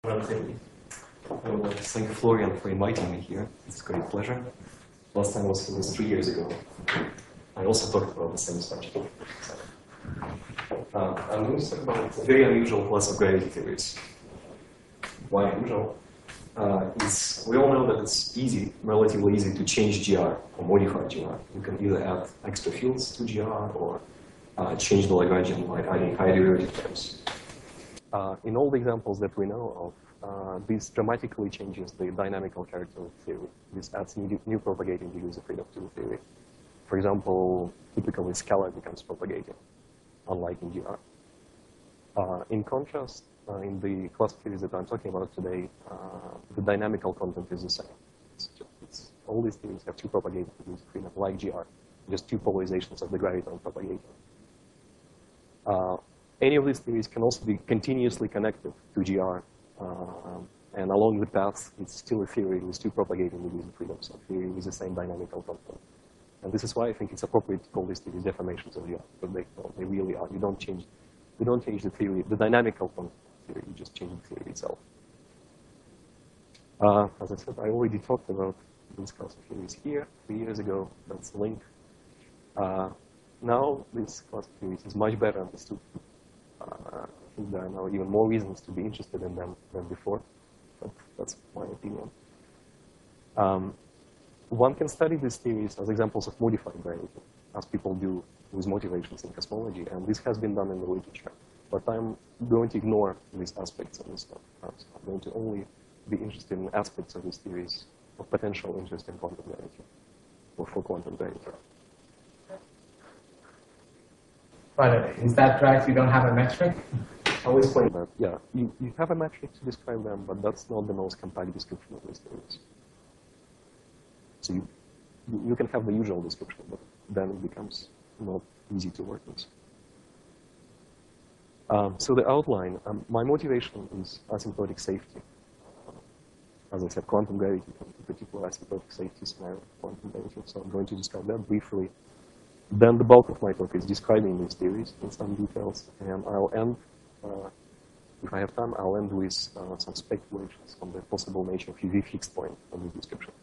Relatively. I would like to thank Florian for inviting me here. It's a great pleasure. Last time was 3 years ago. I also talked about the same subject. I'm going to talk about a very unusual class of gravity theories. Why unusual? We all know that it's easy, relatively easy to change GR or modify GR. You can either add extra fields to GR or change the Lagrangian by adding high derivative terms. In all the examples that we know of, this dramatically changes the dynamical character of the theory. This adds new propagating degrees of freedom to the theory. For example, typically scalar becomes propagating, unlike in GR. In contrast, in the class of theories that I'm talking about today, the dynamical content is the same. All these theories have two propagating degrees of freedom, like GR, just two polarizations of the graviton propagating. Any of these theories can also be continuously connected to GR, and along the path, it's still a theory with two propagating degrees of freedom, so a theory with the same dynamical content. And this is why I think it's appropriate to call these theories deformations of GR, because they really are. You don't change the theory, the dynamical content of the theory, you just change the theory itself. As I said, I already talked about this class of theories here 3 years ago. That's the link. Now, this class of theories is much better understood. I think there are now even more reasons to be interested in them than before, but that's my opinion. One can study these theories as examples of modified gravity, as people do with motivations in cosmology, and this has been done in the literature. But I'm going to ignore these aspects of this stuff. I'm going to only be interested in aspects of these theories of potential interest in quantum gravity, or for quantum gravity. But is that right? You don't have a metric? I'll explain that. Yeah, you have a metric to describe them, but that's not the most compact description of these theories. So you can have the usual description, but then it becomes not easy to work with. So the outline, my motivation is asymptotic safety. As I said, quantum gravity, in particular asymptotic safety scenario of quantum gravity. So I'm going to describe that briefly. Then the bulk of my talk is describing these theories in some details, and I'll end, if I have time, I'll end with some speculations on the possible nature of UV fixed point of this description.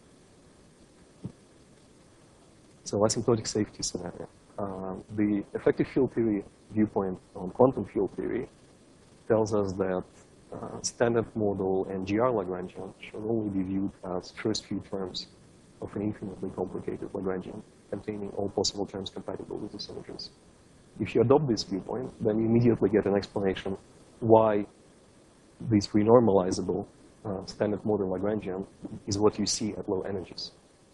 So asymptotic safety scenario. The effective field theory viewpoint on quantum field theory tells us that standard model and GR Lagrangian should only be viewed as first few terms of an infinitely complicated Lagrangian containing all possible terms compatible with the symmetries. If you adopt this viewpoint, then you immediately get an explanation why this renormalizable standard model Lagrangian is what you see at low energies.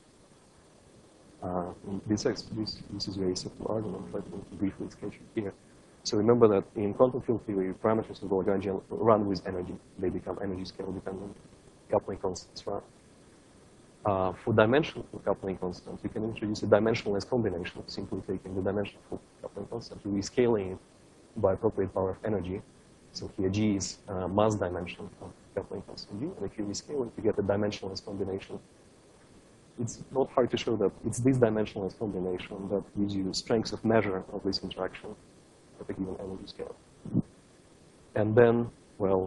This is a very simple argument, but let me briefly sketch it here. So remember that in quantum field theory, parameters of the Lagrangian run with energy. They become energy scale dependent. Coupling constants run. For dimensional coupling constant, you can introduce a dimensionless combination of simply taking the dimensional coupling constant, rescaling it by appropriate power of energy. So here G is mass dimension of coupling constant G, and if you rescale it, you get a dimensionless combination. It's not hard to show that it's this dimensionless combination that gives you strengths of measure of this interaction at a given energy scale. And then, well,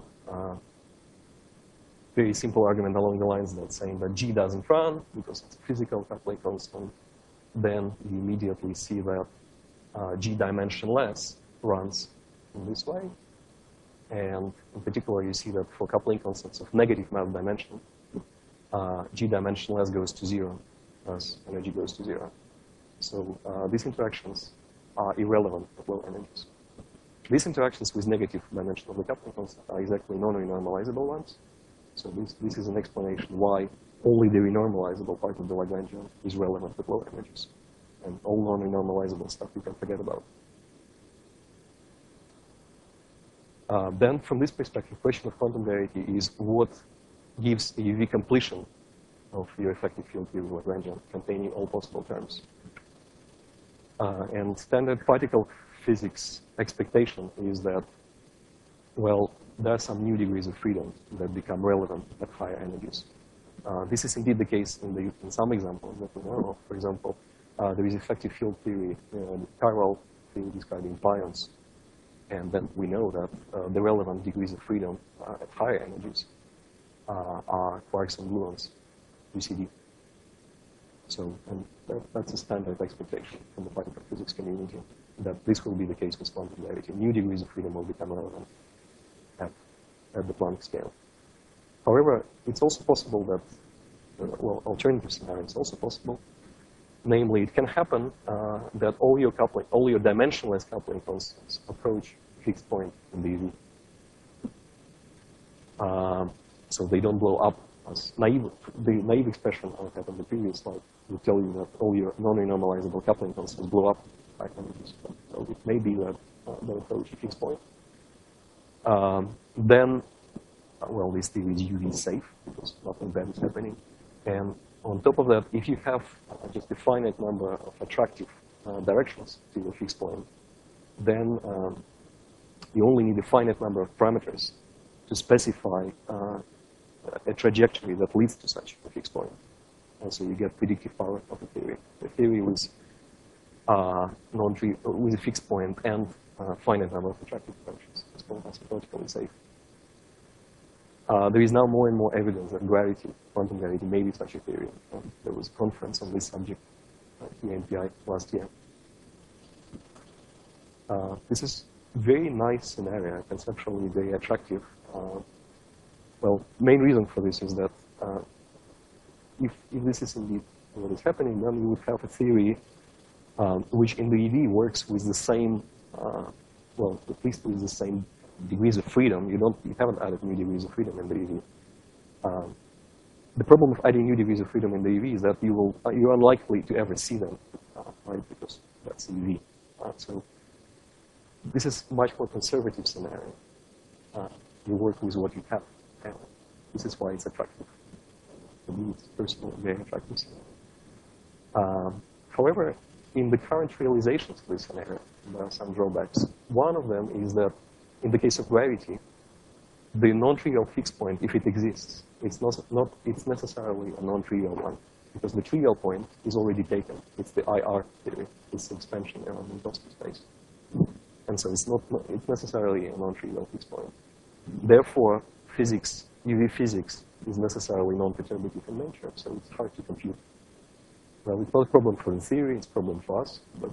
very simple argument along the lines that saying that G doesn't run because it's a physical coupling constant, then you immediately see that G dimensionless runs in this way. And in particular, you see that for coupling constants of negative mass dimension, G dimensionless goes to 0 as energy goes to 0. So these interactions are irrelevant at low energies. These interactions with negative dimension of the coupling constant are exactly non-renormalizable ones. So this is an explanation why only the renormalizable part of the Lagrangian is relevant at low energies. And all non-renormalizable stuff you can forget about. Then from this perspective, question of quantum gravity is what gives a UV completion of your effective field theory Lagrangian containing all possible terms. And standard particle physics expectation is that, well, there are some new degrees of freedom that become relevant at higher energies. This is indeed the case in some examples that we know of. For example, there is effective field theory, Carwell theory describing pions, And then we know that the relevant degrees of freedom at higher energies are quarks and gluons, UCD. So, and that's a standard expectation from the particle physics community, that this will be the case with quantum gravity. New degrees of freedom will become relevant at the Planck scale. However, it's also possible that, well, alternative scenario is also possible. Namely, it can happen that all your dimensionless coupling constants approach a fixed point in the EV. So they don't blow up as naive. The naive expression I had on the previous slide will tell you that all your non-renormalizable coupling constants blow up by energies. So it may be that they approach a fixed point. Then, well, this theory is UV safe because nothing bad is happening. And on top of that, if you have just a finite number of attractive directions to your fixed point, then you only need a finite number of parameters to specify a trajectory that leads to such a fixed point. And so you get predictive power of the theory. The theory with with a fixed point and finite number of attractive directions is called asymptotically safe. There is now more and more evidence that gravity, quantum gravity, may be such a theory. There was a conference on this subject here in PI last year. This is a very nice scenario, conceptually very attractive. Well, main reason for this is that if this is indeed what is happening, then you would have a theory which in the EV works with the same, well, at least with the same degrees of freedom. You haven't added new degrees of freedom in the EV. The problem of adding new degrees of freedom in the EV is that you're unlikely to ever see them, right? Because that's the EV. So this is much more conservative scenario. You work with what you have. And this is why it's attractive. For me, it's personally very attractive. However, in the current realizations of this scenario, there are some drawbacks. One of them is that in the case of gravity, the non-trivial fixed point, if it exists, it's necessarily a non-trivial one, because the trivial point is already taken. It's the IR theory. It's the expansion around Minkowski space. And so it's necessarily a non-trivial fixed point. Therefore, physics, UV physics, is necessarily non-perturbative in nature, so it's hard to compute. Well, it's not a problem for the theory, it's a problem for us, but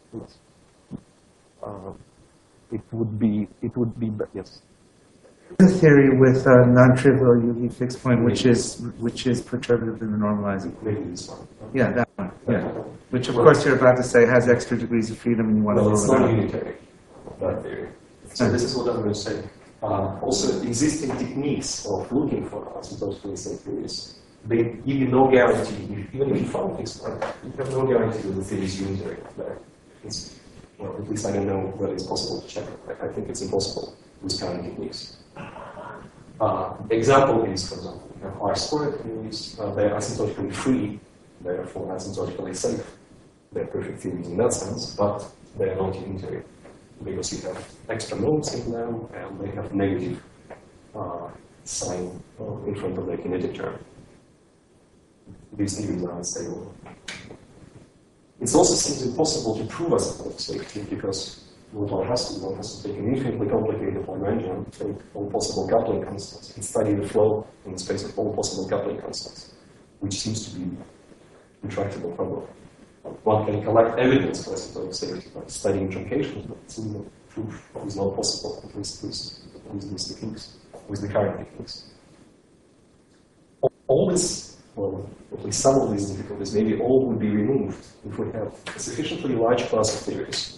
it would be, yes. The theory with a non-trivial UV fixed point, which is perturbative in the normalizing. Maybe this one. Yeah, that one. Yeah, which of course you're about to say has extra degrees of freedom, and you want to Well, lower it's that. not unitary, that theory. So this is what I'm going to say. Also, existing techniques of looking for asymptotically safe theories, they give you no guarantee. Even if you found this one, you have no guarantee that the theory is unitary. Well, at least I don't know whether it's possible to check. I think it's impossible with current techniques. Example is, for example, you have R-squared theories. They're asymptotically free, therefore asymptotically safe. They're perfect theories in that sense, but they're not unitary, because you have extra nodes in them, and they have negative sign in front of the kinetic term. These theories are unstable. It also seems impossible to prove asymptotic safety, because one has to take an infinitely complicated Lagrangian, take all possible coupling constants, and study the flow in the space of all possible coupling constants, which seems to be an intractable problem. One can collect evidence for asymptotic safety by studying truncations, but it seems that proof is not possible, at least with these techniques, with the current techniques. All this, well, at least some of these difficulties, maybe all would be removed if we have a sufficiently large class of theories.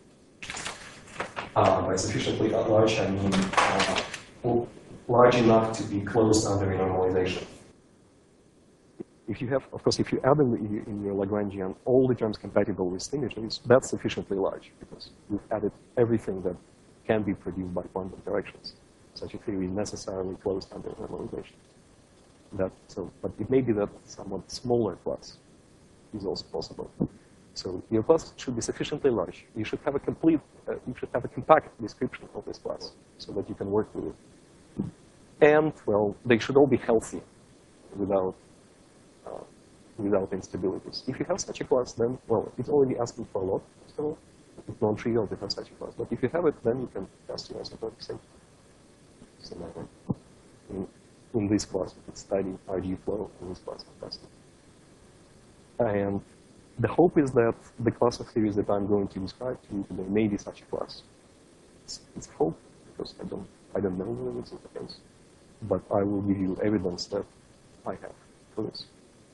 By sufficiently large, I mean large enough to be closed under renormalization. If you have, of course, if you add in your Lagrangian all the terms compatible with symmetries, that's sufficiently large, because you've added everything that can be produced by quantum directions. Such a theory is necessarily closed under normalization. But it may be that somewhat smaller class is also possible. So your class should be sufficiently large. You should have a compact description of this class, so that you can work with it. And, well, they should all be healthy without instabilities. If you have such a class, then, well, it's already asking for a lot. So It's non-trivial to have such a class. But if you have it, then you can cast your asymptotic state. So in this class, we can study RG flow. In this class, we test it. And the hope is that the class of theories that I'm going to describe to you today may be such a class. It's hope, because I don't know whether it's the case. But I will give you evidence that I have for this.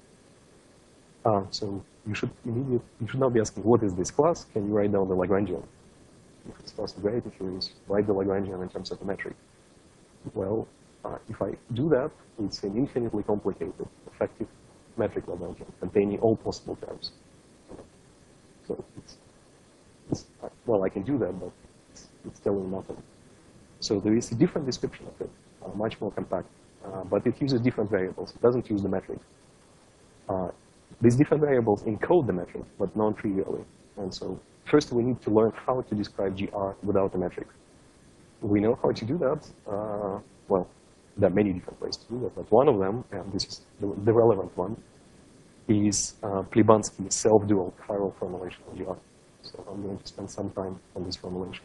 So you should not be asking, what is this class? Can you write down the Lagrangian? If it's class of gravity theories, write the Lagrangian in terms of a metric. Well, if I do that, it's an infinitely complicated, effective metric Lagrangian containing all possible terms. So well, I can do that, but it's telling nothing. So there is a different description of it, much more compact, but it uses different variables. It doesn't use the metric. These different variables encode the metric, but non-trivially. And so first we need to learn how to describe GR without a metric. We know how to do that. Well, there are many different ways to do that, but one of them, and this is the relevant one, is Plibansky's self-dual chiral formulation of GR. So I'm going to spend some time on this formulation.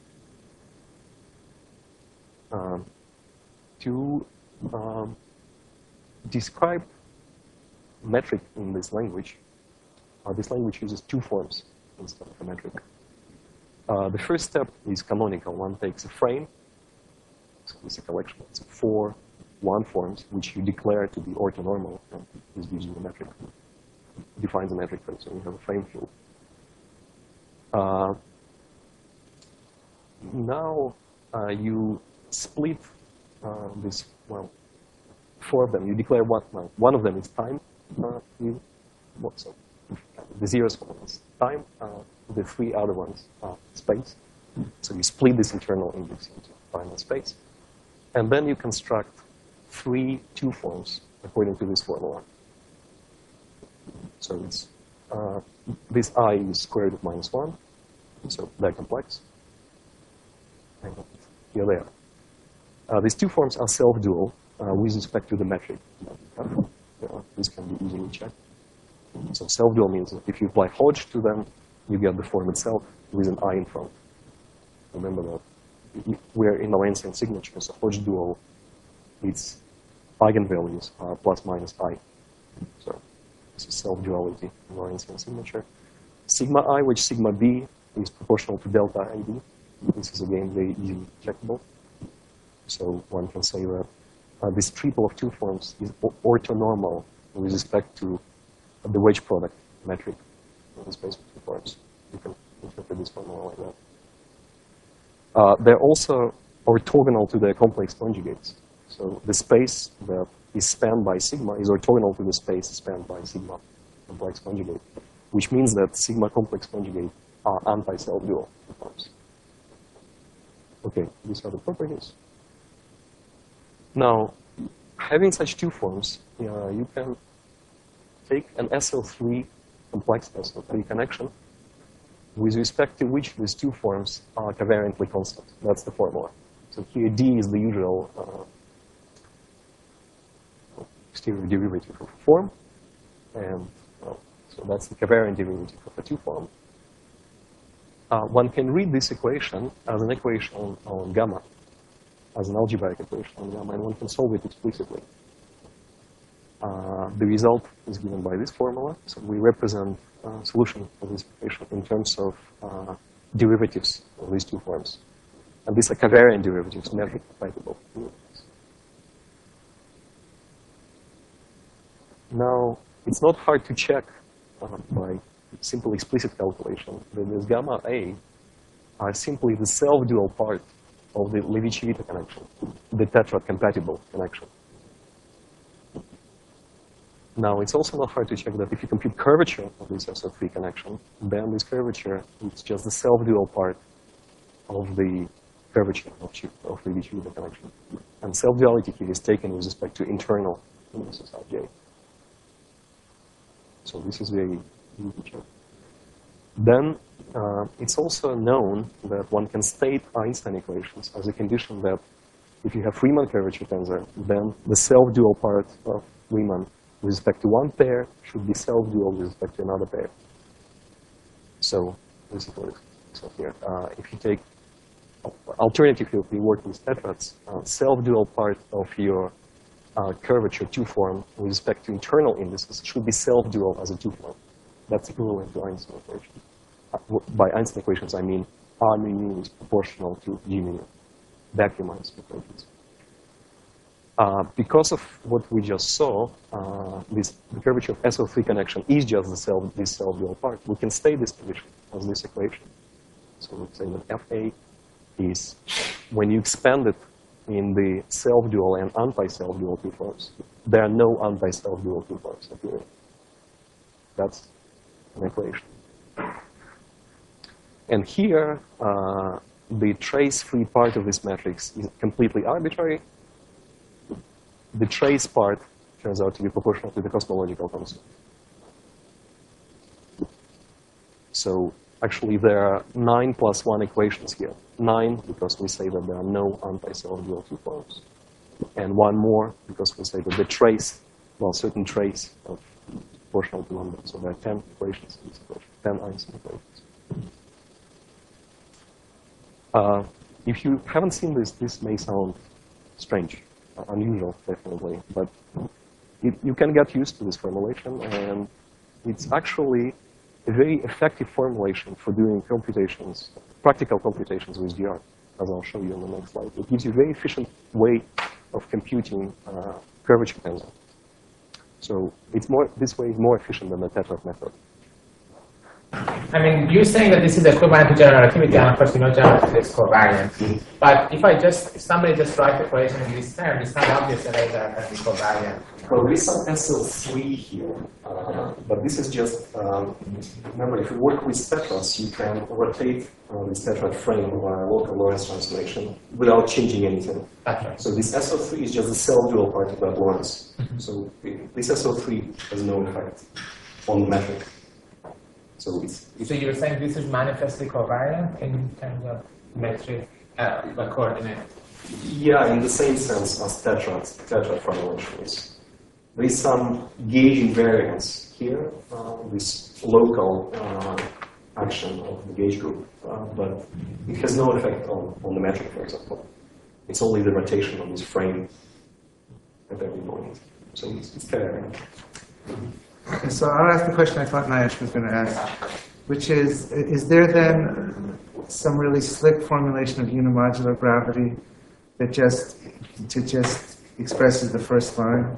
To describe metric in this language uses two forms instead of a metric. The first step is canonical. One takes a frame, so it's a collection of 4 one-forms, which you declare to be orthonormal, and this gives you a metric. Defines a metric, so you have a frame field. Now you split this, well, 4 of them. You declare one of them is time. So the zeroth one is time. The 3 other ones are space. So you split this internal index into time and space. And then you construct 3 two-forms according to this formula. So it's this I is square root of -1. So they're complex. And here they are. These two forms are self-dual with respect to the metric. This can be easily checked. So self-dual means that if you apply Hodge to them, you get the form itself with an I in front. Remember that we're in Lorentzian signature, so Hodge dual, its eigenvalues are plus minus I. So this is self-duality in Lorentzian signature. Sigma I, which sigma B is proportional to delta ID. This is again very easily checkable. So one can say that this triple of two forms is orthonormal with respect to the wedge product metric in the space of two forms. You can interpret this formula like that. They're also orthogonal to their complex conjugates. So the space that is spanned by sigma is orthogonal to the space spanned by sigma complex conjugate, which means that sigma complex conjugate are anti-self-dual forms. Okay, these are the properties. Now, having such two forms, you can take an SL3 complex SL3 connection with respect to which these two forms are covariantly constant. That's the formula. So here D is the usual exterior derivative of a form, and so that's the covariant derivative of a two form. One can read this equation as an equation on gamma, as an algebraic equation on gamma, and one can solve it explicitly. The result is given by this formula. So we represent solution of this equation in terms of derivatives of these two forms. And these are covariant derivatives, metric compatible. Now, it's not hard to check by simple explicit calculation that this gamma A are simply the self-dual part of the Levi-Civita connection, the tetrad compatible connection. Now, it's also not hard to check that if you compute curvature of this SO3 connection, then this curvature is just the self-dual part of the curvature of Levi-Civita connection. And self-duality here is taken with respect to internal indices Rj. So this is very easy to check. Then it's also known that one can state Einstein equations as a condition that if you have Riemann curvature tensor, then the self-dual part of Riemann with respect to one pair should be self-dual with respect to another pair. So this is what So here, if you take, alternatively, if we work with tetrads, self-dual part of your curvature 2 form with respect to internal indices should be self-dual as a 2 form. That's equivalent to Einstein equation. By Einstein equations, I mean R mu is proportional to G mu, vacuum Einstein equations. Because of what we just saw, the curvature of SO3 connection is just this self-dual part. We can state this condition as this equation. So we say that FA is, when you expand it in the self-dual and anti-self-dual 2 forms, there are no anti-self-dual 2 forms appearing. That's an equation. And here, the trace-free part of this matrix is completely arbitrary. The trace part turns out to be proportional to the cosmological constant. So actually, there are 9 plus 1 equations here. 9 because we say that there are no anti-self-dual 2 forms. And 1 more because we say that the trace, well, certain trace of proportional to lambda. So there are 10 equations in this equation, 10 Einstein equations. If you haven't seen this, this may sound strange. Unusual, definitely, but you can get used to this formulation, and it's actually a very effective formulation for doing computations, practical computations with GR, as I'll show you in the next slide. It gives you a very efficient way of computing curvature tensor. So it's this way is more efficient than the tetrad method. I mean, you're saying that this is equivalent to general relativity, and of course, we know general relativity is covariant. But if somebody just writes the equation in this term, it's not obvious that that is covariant. Well, there is some SL3 here, but this is just, remember, if you work with tetrads, you can rotate this tetrad frame via local Lorentz transformation without changing anything. That's right. So this SO3 is just the self-dual part of that Lorentz. So this SO3 has no effect on the metric. So so you're saying this is manifestly covariant in terms of metric, the coordinate? Yeah, in the same sense as tetrad formulations. There is some gauge invariance here, this local action of the gauge group, but it has no effect on the metric, for example. It's only the rotation of this frame at every point. So it's covariant. Okay, so I'll ask the question I thought Nayesh was going to ask, which is there then some really slick formulation of unimodular gravity that just expresses the first line?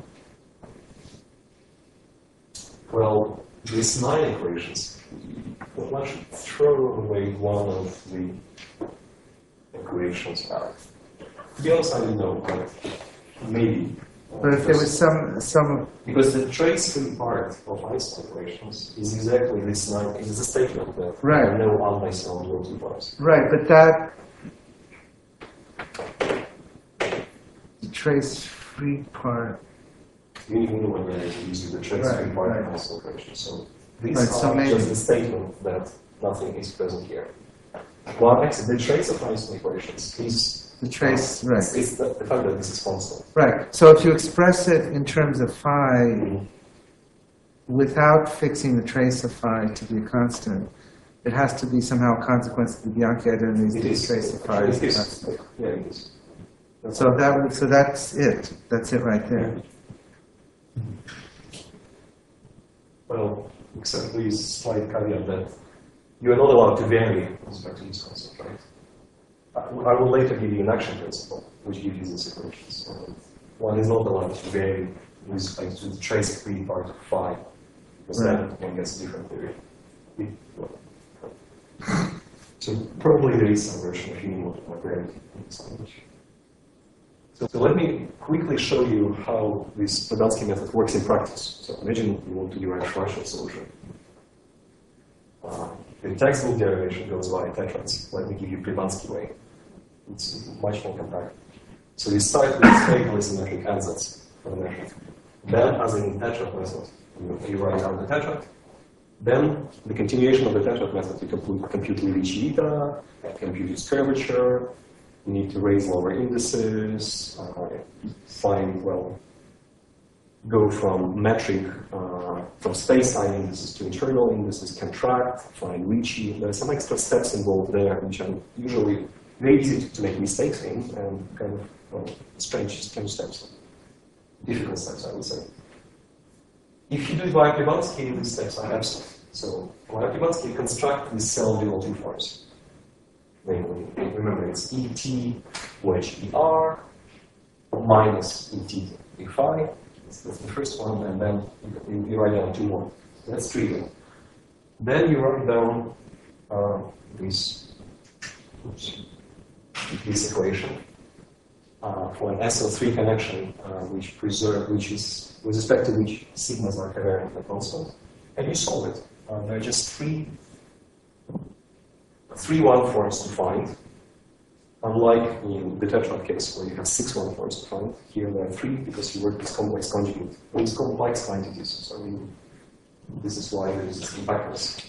Well, these 9 equations, well, I should throw away one of the equations. To be honest, I don't know, but maybe. But if there was some because the trace-free part of Einstein equations is exactly this 9, is the statement that right. there are no anti-self-dual 2 parts. Right, but that trace-free part. You need to when you're using the trace-free part of Einstein equations. So these Right, are so maybe just the statement that nothing is present here. Well, actually, the trace of Einstein equations is the trace, right? It's the fact that this is constant. Right. So if you express it in terms of phi, without fixing the trace of phi to be a constant, it has to be somehow a consequence of the Bianchi identities. It is. Trace of phi is a It constant. is. Yeah, it is. So that's it. That's it right there. Well, except there is a slight caveat that you are not allowed to vary with respect to this concept, right? I will later give you an action principle, which gives you these equations. One is not allowed to vary with respect to the trace-free part of phi, because then one gets a different theory. So probably there is some version of unimodular gravity in this language. So let me quickly show you how this Lubansky method works in practice. So imagine you want to derive Schwarzschild solution. The textbook derivation goes via tetrads. Let me give you Lubansky way. It's much more compact. So you start with spherical symmetric ansatz for the measure. Then, as in tetrad method, you write out the tetrad. Then, the continuation of the tetrad method, you compute Levi eta, compute its curvature. You need to raise lower indices, find, well, go from metric, from space-time indices to internal indices, contract, find Ricci. There are some extra steps involved there, which are usually very easy to make mistakes in, and kind of strange steps. Difficult steps, I would say. If you do it by Archibansky, these steps are absent. So for Archibansky, you construct these cell-dual two forms. Namely, remember, it's ET wedge ER minus ET phi. That's the first one, and then you write down two more. That's trivial. Then you write down this equation for an SL3 connection, which is with respect to which sigmas are covariant and constant, and you solve it. There are just three one-forms to find. Unlike in the tetrad case where you have 6 one-forms to find, here there are 3 because you work with complex conjugate. With complex quantities, so this is why there is this impactness.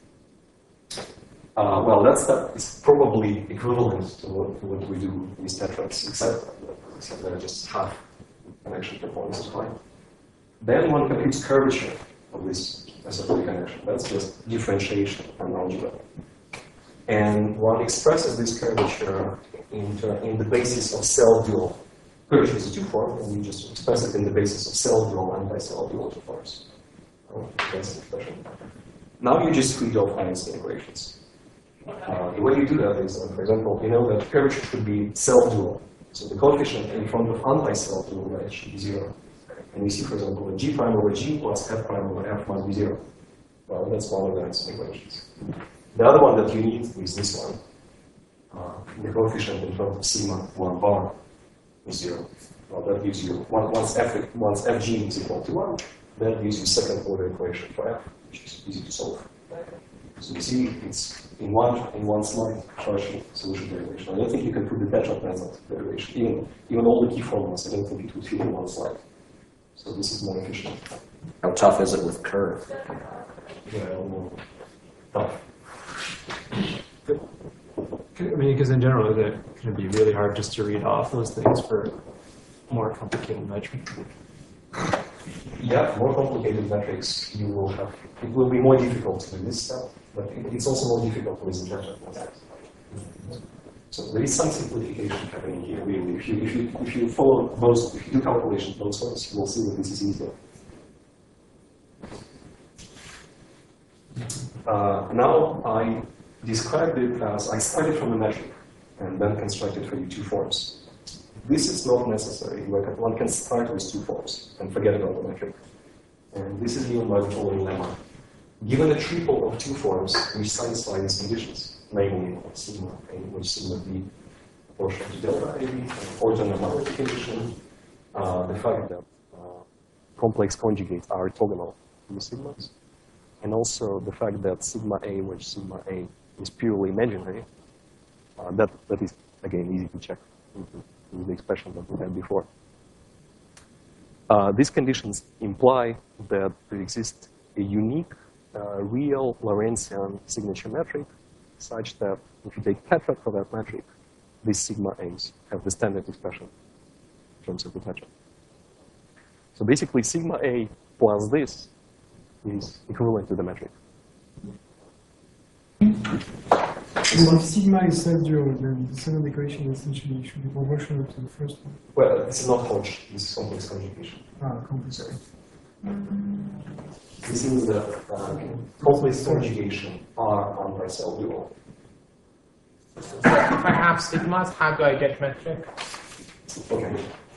Well, that step is probably equivalent to what we do with tetrads, except there are just half connection performance is fine. Then one computes curvature of this SL3 connection. That's just differentiation from algebra. And one expresses this curvature in the basis of cell dual. Curvature is a two-form, and you just express it in the basis of cell dual and anti-cell dual two forms. That's the expression. Now you just read off Einstein equations. The way you do that is, for example, you know that curvature should be cell dual. So the coefficient in front of anti-cell dual right should be 0. And you see, for example, that G prime over G plus F prime over F must be 0. Well, that's one of the Einstein equations. The other one that you need is this one. The coefficient in front of sigma 1 bar is 0. Well, that gives you, once Fg is equal to 1, that gives you second order equation for F, which is easy to solve. So you see, it's in one slide, partial solution derivation. I don't think you can put the tetrad method derivation. Even all the key formulas, I don't think it would fit in one slide. So this is more efficient. How tough is it with curve? Yeah, I don't know. Tough. I mean, because in general, it can be really hard just to read off those things for more complicated metrics. Yeah, more complicated metrics you will have. It will be more difficult to do this stuff, but it's also more difficult with the tetrad method. So there is some simplification happening here, really. If you follow both, if you do calculations both ways, you will see that this is easier. Now I described it as I started from a metric and then constructed for you two forms. This is not necessary. One can start with two forms and forget about the metric. And this is given by the following lemma. Given a triple of two forms which satisfy these conditions, namely sigma A, which sigma B proportional to delta AB, and orthonormality condition, The fact that complex conjugates are orthogonal to the sigmas, and also the fact that sigma A, which sigma A is purely imaginary, that is, again, easy to check with the expression that we had before. These conditions imply that there exists a unique real Lorentzian signature metric such that if you take tetrad for that metric, these sigma A's have the standard expression in terms of the tetrad. So basically, sigma A plus this is equivalent to the metric. So if sigma is self-dual, then the second equation essentially should be proportional to the first one. well, this is not Hodge, this is complex conjugation. Complex. This means that complex conjugation are anti-cell dual. If I have sigmas, how do I get metric? Okay.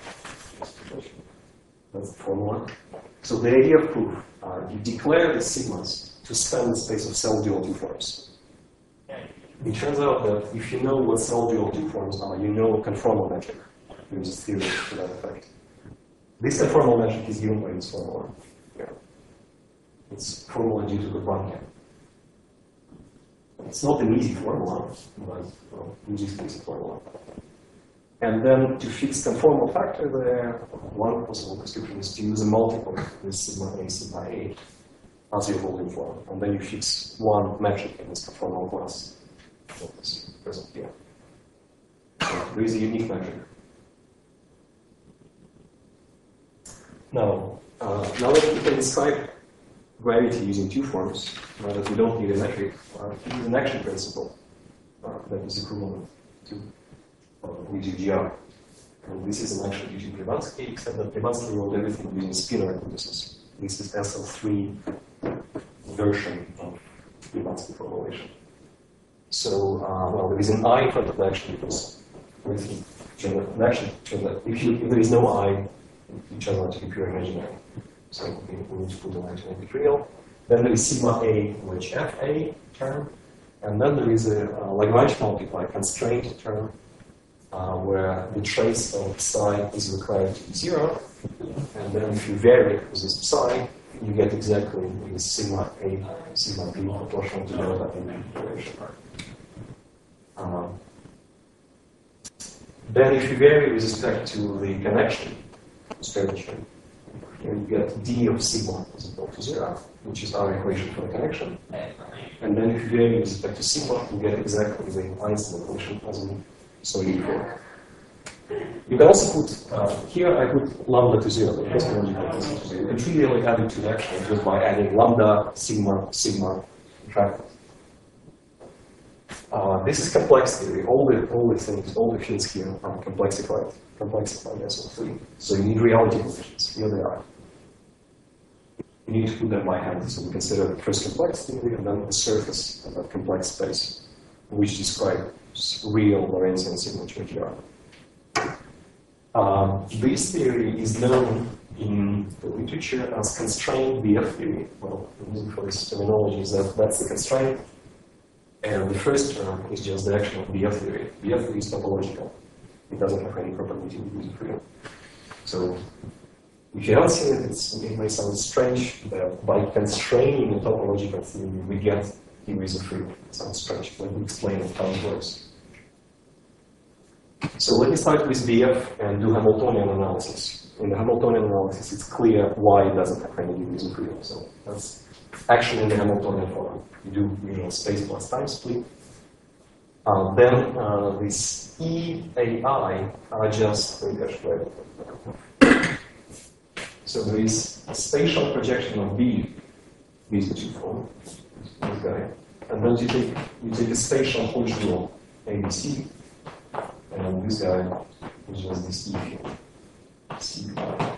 That's the formula. So the idea of proof, you declare the sigmas to span the space of cell dual two forms. It turns out that if you know what cell dual two forms are, you know conformal metric. There is a theory to that effect. This conformal metric is given by this formula. Yeah. It's formula due to the Rankine. It's not an easy formula, but we just use a formula. And then to fix conformal factor there, one possible prescription is to use a multiple with sigma A as your holding form. And then you fix one metric in this conformal class. This present here. So there is a unique metric. Now, Now that we can describe gravity using two forms, now that we don't need a metric, we use an action principle that is equivalent to UGR. And this is an action using Plebanski, except that Plebanski wrote everything using spinor indices. This is SL3 version of Plebanski formulation. So, well, there is an I in front of the action because everything an action. If there is no I, it turns out to be pure imaginary. So we need to put the I to make it real. Then there is sigma A, which FA term. And then there is a Lagrange multiply constraint term where the trace of psi is required to be 0. And then if you vary with this psi, you get exactly the sigma A, sigma B proportional to delta in the equation. Then if you vary with respect to the connection strategy, you get D of sigma is equal to 0, which is our equation for the connection. And then if you vary with respect to sigma, you get exactly the Einstein equation as we saw before. You can also put, here I put lambda to 0, the cosmological constant to 0. You can trivially add it to the action just by adding lambda, sigma, subtract. This is complex theory. All the things, all the fields here are complexified SO3. So you need reality conditions. Here they are. You need to put them by hand. So we consider the first complex theory and then the surface of that complex space, which describes real Lorentzian signature GR. This theory is known in the literature as constrained BF theory. Well, the reason for this terminology is that that's the constraint. And the first term is just the action of BF theory. BF theory is topological. It doesn't have any property of degrees of freedom. So if you don't see it, it may sound strange that by constraining the topological theory, we get degrees of freedom. It sounds strange, but we explain how it works. So let me start with BF and do Hamiltonian analysis. In the Hamiltonian analysis, it's clear why it doesn't have any degrees of freedom. So that's actually in the Hamiltonian form. You do usual space plus time split. Then this EAI are just so there is a spatial projection of B, these two form, this guy, and then you take a spatial Hodge dual ABC, and this guy is just this E here. C.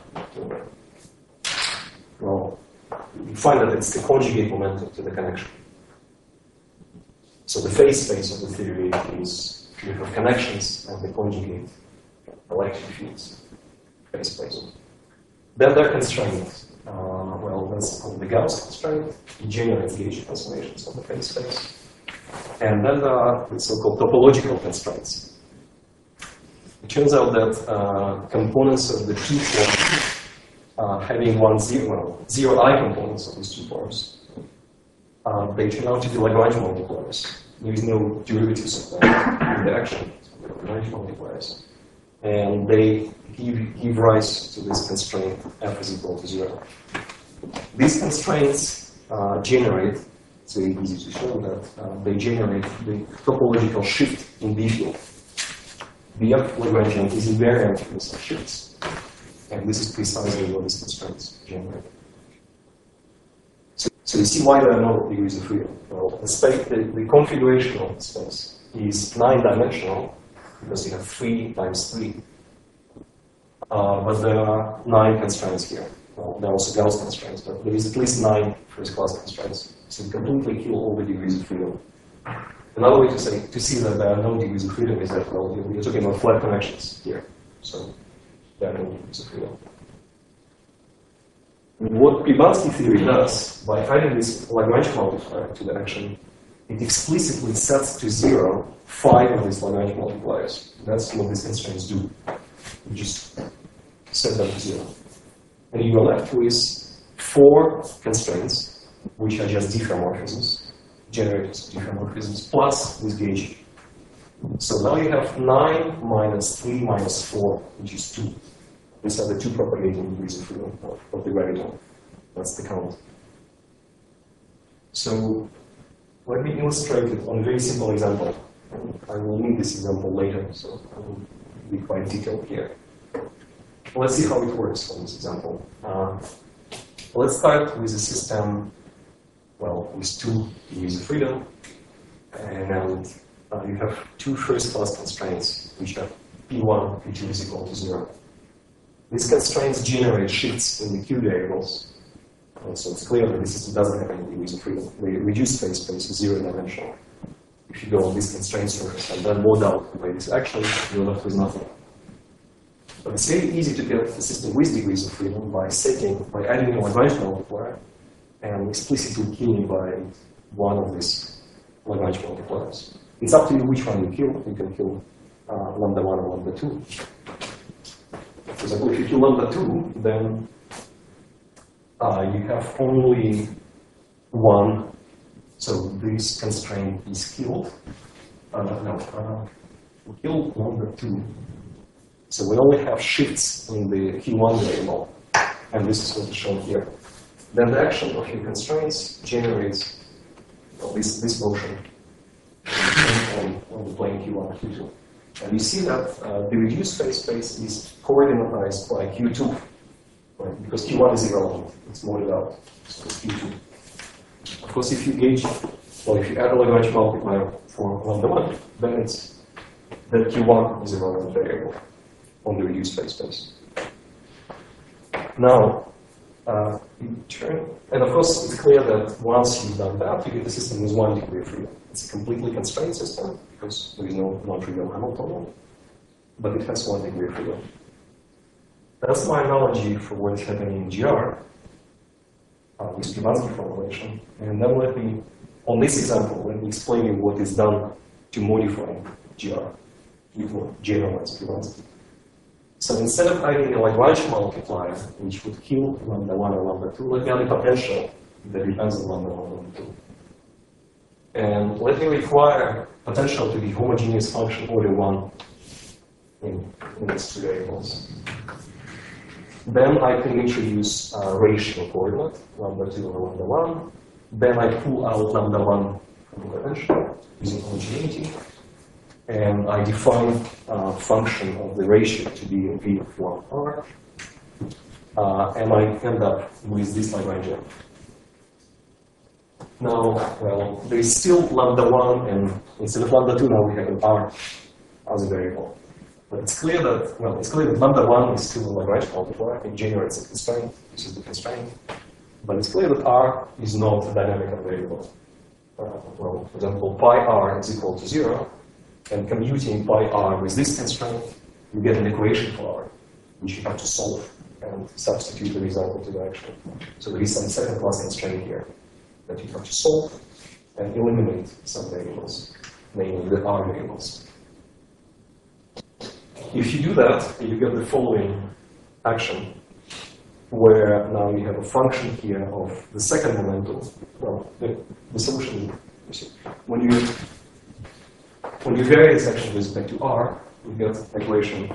Well, you find that it's the conjugate momentum to the connection. So the phase space of the theory is you have connections and the conjugate electric fields, phase space. Then there are constraints. Well, that's called the Gauss constraint. It generates gauge transformations of the phase space. And then there are the so-called topological constraints. It turns out that components of the two forms having zero I components of these two forms, they turn out to be Lagrange multipliers. There is no derivatives of them in the action. Lagrange multipliers. And they give rise to this constraint f is equal to 0. These constraints generate, it's very easy to show that, they generate the topological shift in B field. BF Lagrangian is invariant in such shifts. And this is precisely what these constraints generate. So you see why there are no degrees of freedom. Well, the configuration of the space is 9-dimensional because you have 3 times 3. But there are 9 constraints here. Well, there are also Gauss constraints, but there is at least 9 first-class constraints. So you completely kill all the degrees of freedom. Another way to see that there are no degrees of freedom is that, well, you're talking about flat connections here. So there are no degrees of freedom. What Plebanski theory does, by adding this Lagrange multiplier to the action, it explicitly sets to 0 5 of these Lagrange multipliers. That's what these constraints do. You just set them to 0. And you are left with 4 constraints, which are just diffeomorphisms, generators of diffeomorphisms, plus this gauge. So now you have 9 minus 3 minus 4, which is 2. These are the 2 propagating degrees of freedom of the graviton. That's the count. So let me illustrate it on a very simple example. I will need this example later, so I will be quite detailed here. Let's see how it works on this example. let's start with a system, well, with 2 degrees of freedom, and you have 2 first-class constraints, which are P1, P2 is equal to 0. These constraints generate shifts in the Q variables, and so it's clear that the system doesn't have any degrees of freedom. The reduced phase space is 0-dimensional. If you go on these constraints first and then mod out by this action, you're left with nothing. But it's very easy to get a system with degrees of freedom by adding a Lagrange multiplier and explicitly killing by one of these Lagrange multipliers. It's up to you which one you kill. You can kill lambda 1 or lambda 2. For example, if you kill lambda 2, then you have only one. So this constraint is killed. We kill lambda 2. So we only have shifts in the Q1 variable, and this is what is shown here. Then the action of your constraints generates this motion on the plane Q1, Q2. And you see that the reduced phase space is coordinatized by Q2, right? Because Q1 is irrelevant. It's modeled out. So it's Q2. Of course, if you add a Lagrange multiplier for lambda 1, then Q1 is a relevant variable on the reduced phase space. Now, and of course, it's clear that once you've done that, you get a system with 1 degree of freedom. It's a completely constrained system because there is no non-trivial Hamiltonian, but it has 1 degree of freedom. That's my analogy for what's happening in GR with Pivansky formulation. And then on this example, let me explain you what is done to modify GR with generalized Pivansky. So instead of adding a Lagrange multiplier, which would kill lambda 1 or lambda 2, let me add a potential that depends on lambda 1 or lambda 2. And let me require potential to be homogeneous function order 1 in its 2 variables. Then I can introduce a ratio coordinate, lambda 2 over lambda 1. Then I pull out lambda 1 from the potential using homogeneity. And I define a function of the ratio to be V of 1R. And I end up with this Lagrangian. Now, well, there is still lambda 1, and instead of lambda 2, now we have an R as a variable. But it's clear that, lambda 1 is still a Lagrange multiplier. It generates a constraint. This is the constraint. But it's clear that R is not a dynamic variable. For example, pi R is equal to 0. And commuting pi R with this constraint, you get an equation for R, which you have to solve and substitute the result into the action. So there is some second-class constraint here that you have to solve and eliminate some variables, namely the R variables. If you do that, you get the following action, where now you have a function here of the second momentum. Well, the solution is, when you vary this action with respect to R, you get the equation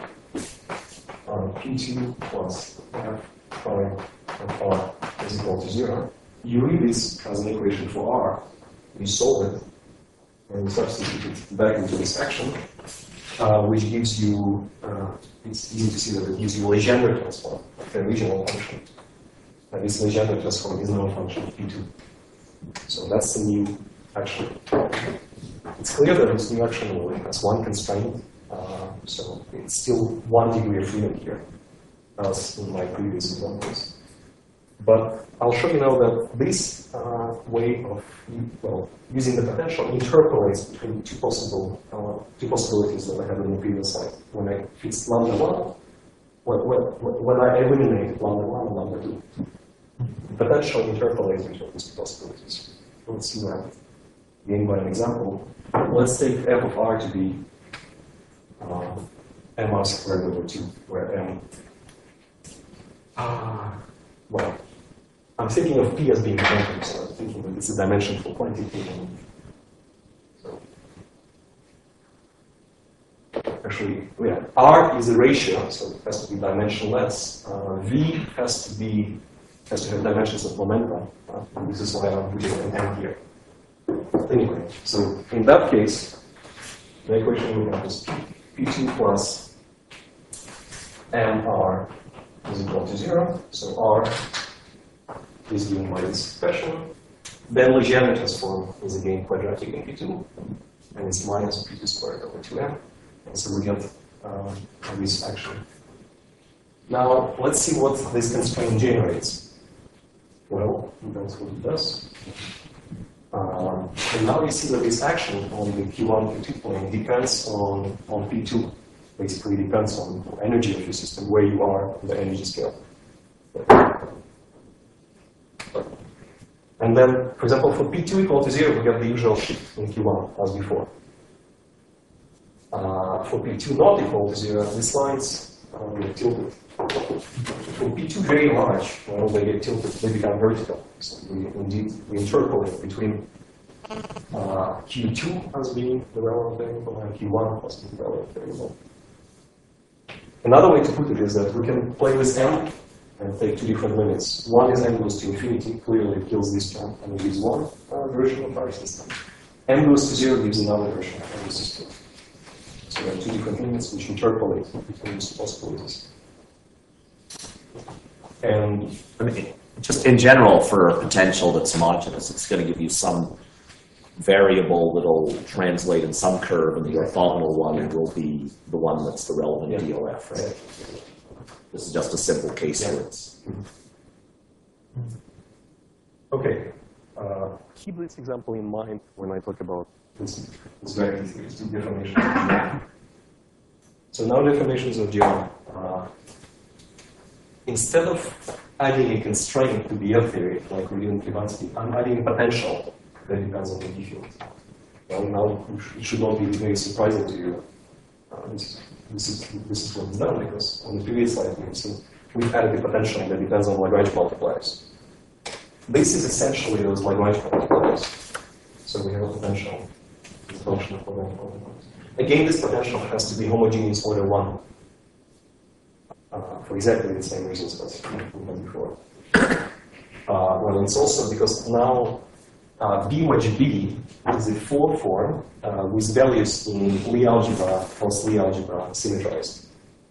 P2 plus F phi of R is equal to 0. You read this as an equation for R, you solve it, and you substitute it back into this action, which gives you, it's easy to see that it gives you Legendre transform, a regional function. And this Legendre transform is now a function of P2. So that's the new action. It's clear that this new action only has 1 constraint, so it's still 1 degree of freedom here, as in my previous examples. But I'll show you now that this way of using the potential interpolates between two possibilities that I had on the previous slide. When I fix lambda 1, when I eliminate lambda 1 and lambda 2, the potential interpolates between these 2 possibilities. Let's see that. Again, by an example, let's take f of r to be mr squared over 2, where m. Well, I'm thinking of p as being quantum, so I'm thinking that it's a dimension for quantity. So, actually, yeah, r is a ratio, so it has to be dimensionless. V has to have dimensions of momentum. And this is why I'm putting an m here. Anyway, so in that case, the equation we have is P2 plus mr is equal to 0. So r is given by this expression. Then Legendre transform is again quadratic in P2, and it's minus P2 squared over 2m. And so we get this action. Now, let's see what this constraint generates. Well, that's what it does. And now you see that this action on the P1, P2 plane depends on P2. Basically depends on the energy of your system, where you are in the energy scale. And then, for example, for P2 equal to 0, we get the usual shift in Q1 as before. For P2 not equal to 0, these lines get tilted. For P2 very large, well, they get tilted, they become vertical. So we interpolate between Q2 as being the relevant variable and Q1 as being the relevant variable. Another way to put it is that we can play with m and take two different limits. One is m goes to infinity, clearly it kills this term and gives one version of our system. M goes to 0 gives another version of the system. So we have two different limits which interpolate between these possibilities. And I mean, just in general, for a potential that's homogeneous, it's going to give you some variable that'll translate in some curve, and the orthogonal one will be the one that's the relevant DOF, right? This is just a simple case where it's... okay. Keep this example in mind when I talk about It's very easy. It's two deformations of GR. So now deformations of GR. Instead of adding a constraint to the F theory, like we did in Privansky, I'm adding a potential that depends on the D field. Well, now it should not be very surprising to you. This is what is done, because on the previous slide we've added a potential that depends on Lagrange multipliers. This is essentially those Lagrange multipliers. So we have a potential as a function of Lagrange multipliers. Again, this potential has to be homogeneous order 1. For exactly the same reasons as we had before. Well, it's also because now B much B is a 4 form with values in Lie algebra, false Lie algebra symmetrized.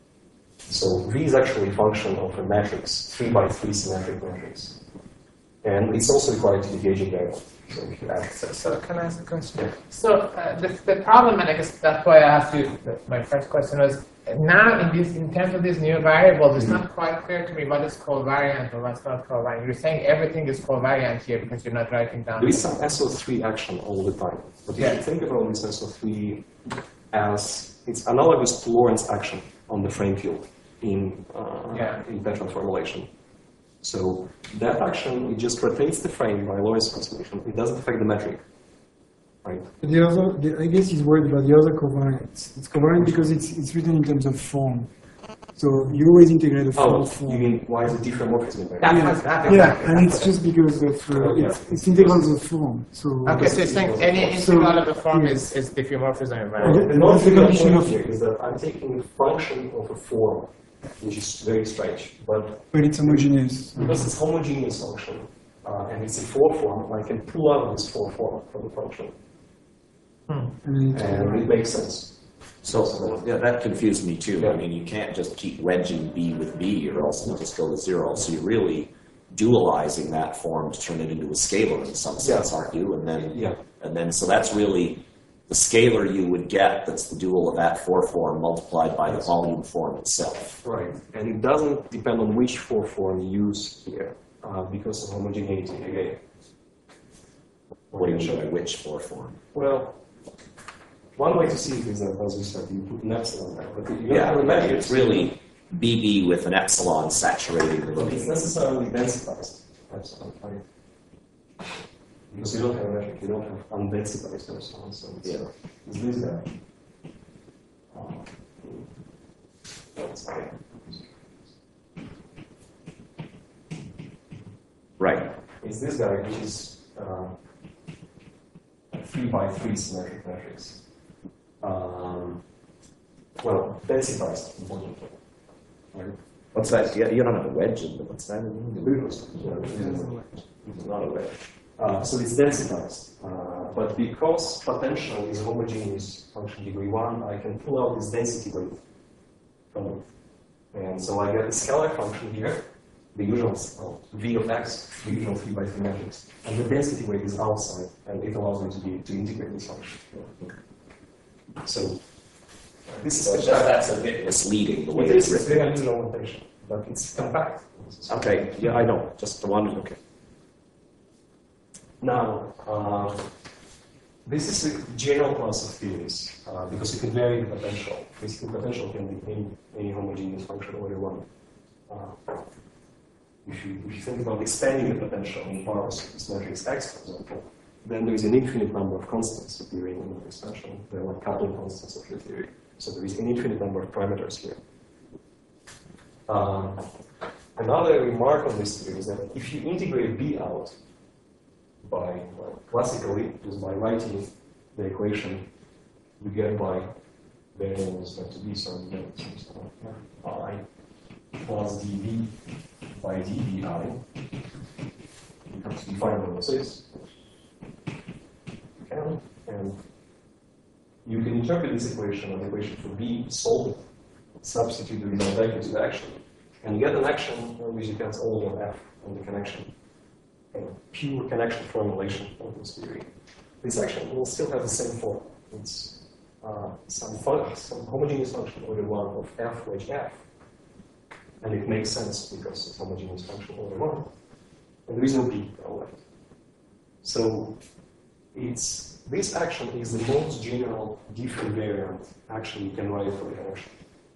So V is actually a function of a matrix, 3 by 3 symmetric matrix. And it's also required to be gauging variable. So if you add So can I ask a question? Yeah. So the problem, and I guess that's why I asked you, my first question was, now in terms of these new variables, it's not quite clear to me what is covariant or what's not covariant. You're saying everything is covariant here because you're not writing down. There is some SO3 action all the time. But if you think about this SO3 as it's analogous to Lorentz action on the frame field in Petron formulation. So that action, it just rotates the frame by Lorentz transformation. It doesn't affect the metric, right? The other, I guess he's worried about the other covariance. It's covariant because it's written in terms of form. So you always integrate the form. You mean why is it diffeomorphism? And it's just because of it's integrals of form. So okay, so you're saying any integral of the form is diffeomorphism in variable. The non-condition of here is that I'm taking a function of a form, which is very strange, but it's homogeneous. Because it's homogeneous function, and it's a 4 form, I can pull out this 4 form from the function. And it makes sense. So yeah, that confused me too. I mean, you can't just keep wedging B with B, or else it'll just go to 0. So you're really dualizing that form to turn it into a scalar in some sense, aren't you? And then so that's really the scalar you would get that's the dual of that 4 form multiplied by the volume form itself. Right, and it doesn't depend on which 4 form you use here, because of homogeneity again. What do you mean by which 4 form? Well, one way to see it is that, as you said, you put an epsilon there. But It's really BB with an epsilon saturating the But it's necessarily densitized epsilon, right? Because you don't have a metric, you don't have undensitized epsilon, so it's this guy. Right. It's this guy, which is 3 by 3 symmetric matrix. Well, densitized, importantly. Right? What's that? You don't have a wedge in it. What's that mean? It's not a wedge. So it's densitized. But because potential is a homogeneous function degree 1, I can pull out this density weight from it. And so I get a scalar function here, the usual V of x, the usual 3 by 3 matrix, and the density weight is outside, and it allows me to integrate this function. So this is So it's just that's a bit misleading the way it it's is very written. unusual notation, but it's compact. Okay, yeah, I know. Just the one. Okay. Now, this is a general class of theories because you can vary the potential. Basically, potential can be any homogeneous function over one. If you think about expanding the potential in powers of this matrix X, for example, then there is an infinite number of constants appearing in the expansion. They're like coupling constants of your theory. So there is an infinite number of parameters here. Another remark on this theory is that if you integrate B out by, classically, just by writing the equation, you get by variables that to be some I plus dV by dVi becomes definable as is. And you can interpret this equation, an equation for B, solve it, substitute the result back into action, and you get an action which depends only on F and the connection. Pure connection formulation of this theory. This action will still have the same form. It's some homogeneous function over one of F which F. And it makes sense because it's homogeneous function over one. And there is no B left. So this action is the most general different variant action you can write for the connection.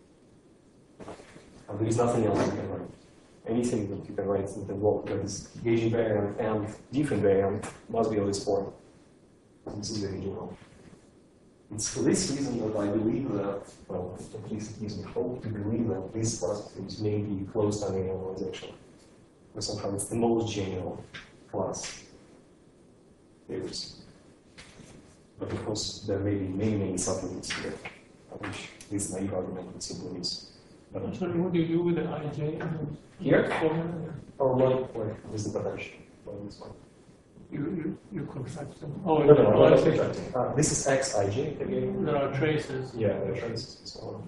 And there is nothing else you can write. Anything that you can write that is gauging variant and different variant must be of this form. This is very general. It's for this reason that I believe that, well, at least it gives me hope to believe that this class of things may be close to linear normalization. Or somehow it's the most general class theories. But of course, there may be many supplements here, which this naive argument would simply miss. Sorry, what do you do with the IJ? Here? Or like with the potential. This one. You contract them. Oh, No, I'm not subtracting. This is xij again. There are traces. Yeah, there are traces and so on.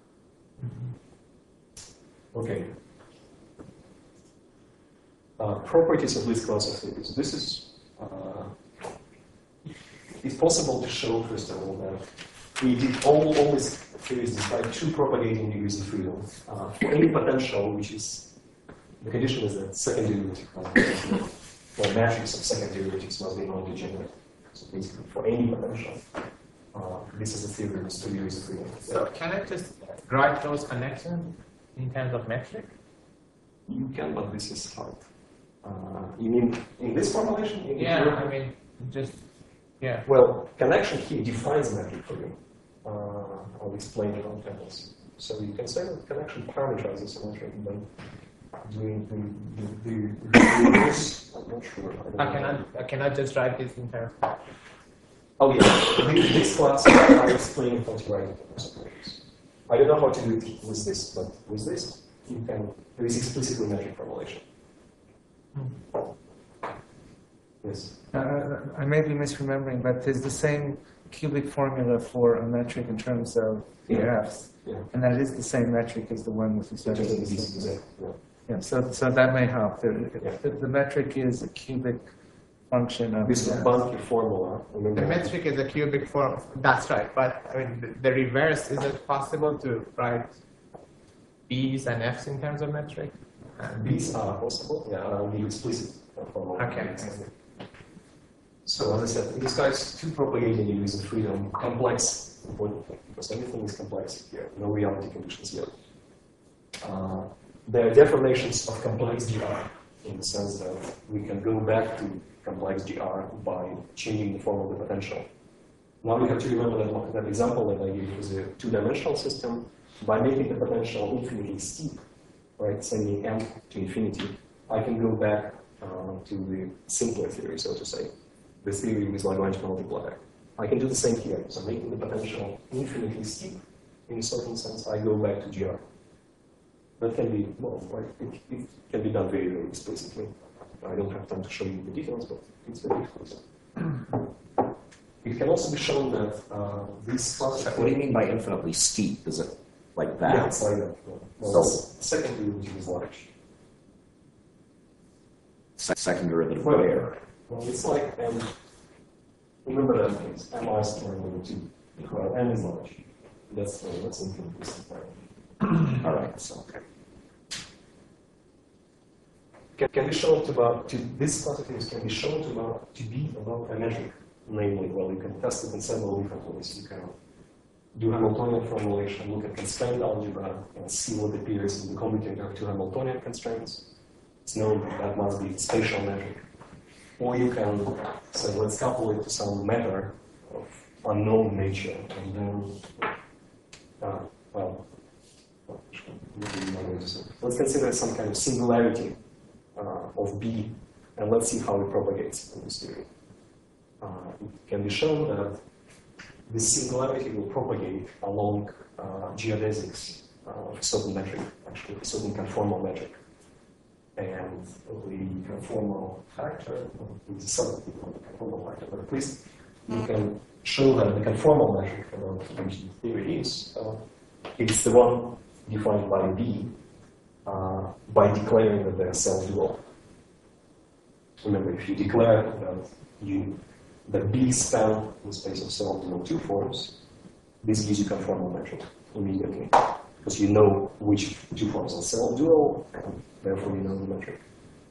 Okay. Properties of this class of theories. This is it's possible to show, first of all, that we did all these theories despite two propagating degrees of freedom. For any potential, which is, the condition is that second derivative or matrix of second derivatives must be non-degenerate. So basically, for any potential, this is a theory with two degrees of freedom. So can I just write those connections in terms of metric? You can, but this is hard. You mean in this formulation? Yeah, I mean, just, yeah. Well, connection here defines a metric for you. I'll explain it on tables. So you can say that connection parameterizes a metric, but doing the reverse, I'm not sure. I cannot just write this in terms of... Oh yeah, this class I explain how to write it. I don't know how to do it with this, but with this, you can, there is explicitly metric formulation. Yes. I may be misremembering, but there's the same cubic formula for a metric in terms of the Fs, and that is the same metric as the one with respect to the C. Yeah, so that may help. The metric is a cubic function of this Banki formula. The metric is a cubic form. That's right, but I mean the reverse. Is it possible to write B's and F's in terms of metric? These are possible. Yeah, I'll be explicit formula. Okay. So as I said, in this case, two propagating degrees of freedom, complex, because everything is complex here, no reality conditions yet. There are deformations of complex GR in the sense that we can go back to complex GR by changing the form of the potential. Now we have to remember that example that I gave was a two-dimensional system. By making the potential infinitely steep, right, sending m to infinity, I can go back to the simpler theory, so to say, the theory with Lagrange multiplier. I can do the same here. So making the potential infinitely steep, in a certain sense, I go back to GR. That can be, well, right, it can be done very, very explicitly. I don't have time to show you the details, but it's very explicit. It can also be shown that this class. What do you mean by infinitely steep? Is it like that? Yeah, it's like that. Well, second derivative is large. second derivative Well, where? Well, it's like remember that things. M is squared over 2. Well, n is large. That's inconsistent. All right, so okay. Can be shown to this quantities can be shown to be about a metric. Namely, well, you can test it in several different ways. You can do Hamiltonian formulation, look at constraint algebra, and see what appears in the commutator of two Hamiltonian constraints. It's known that must be spatial metric. Or you can say, let's couple it to some matter of unknown nature, and then, let's consider some kind of singularity of B, and let's see how it propagates in this theory. It can be shown that this singularity will propagate along geodesics of a certain metric, actually a certain conformal metric. And the conformal factor is a conformal factor, but at least you can show that the conformal metric about which the theory is, it's the one defined by B by declaring that they are self-dual. Remember, if you declare that B is found in the space of self-dual two forms, this gives you conformal metric immediately, because you know which two forms are self-dual, and therefore you know the metric.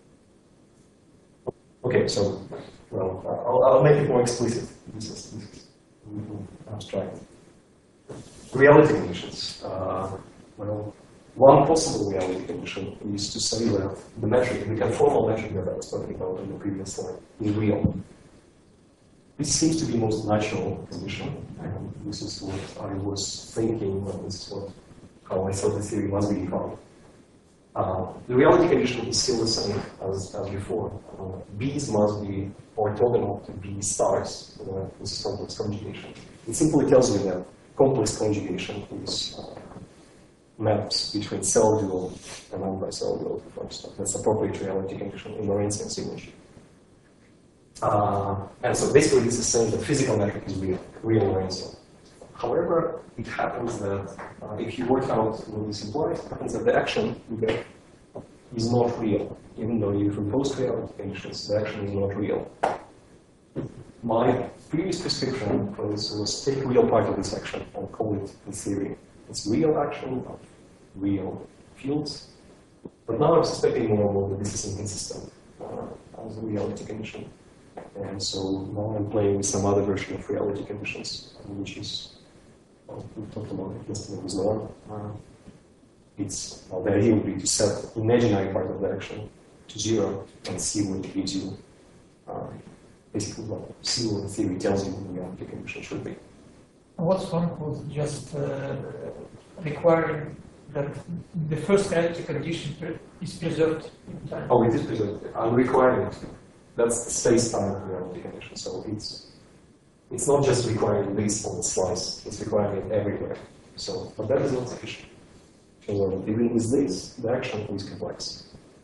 Okay, so, well, I'll make it more explicit. This is abstract. Reality conditions. Well, one possible reality condition is to say that the metric, the conformal metric that I was talking about in the previous slide, is real. This seems to be the most natural condition, and this is what I was thinking, and this is how I thought the theory must be defined. The reality condition is still the same as before. B's must be orthogonal to B stars. This is complex conjugation. It simply tells me that complex conjugation is maps between cell-dual and non-bi-cell-dual forms. That's appropriate reality condition in Lorentzian signature. And so basically this is saying that physical metric is real Lorentzian. However, it happens that if you work out what this implies, it happens that the action you get is not real. Even though you've imposed reality conditions, the action is not real. My previous prescription for this was take real part of this action and call it in theory. It's real action of real fields. But now I'm suspecting more and more that this is inconsistent as a reality condition. And so now I'm playing with some other version of reality conditions, which is, we talked about it yesterday with Noah. The idea would be to set imaginary part of the action to 0 and see what it gives you. Basically, see what the theory tells you what the reality condition should be. What's wrong with just requiring that the first reality condition is preserved in time? Oh, it is preserved. I'm requiring it. That's the space-time reality condition. So it's not just requiring this on the slice, it's requiring it everywhere. So, but that is not sufficient. So even with this, the action is complex.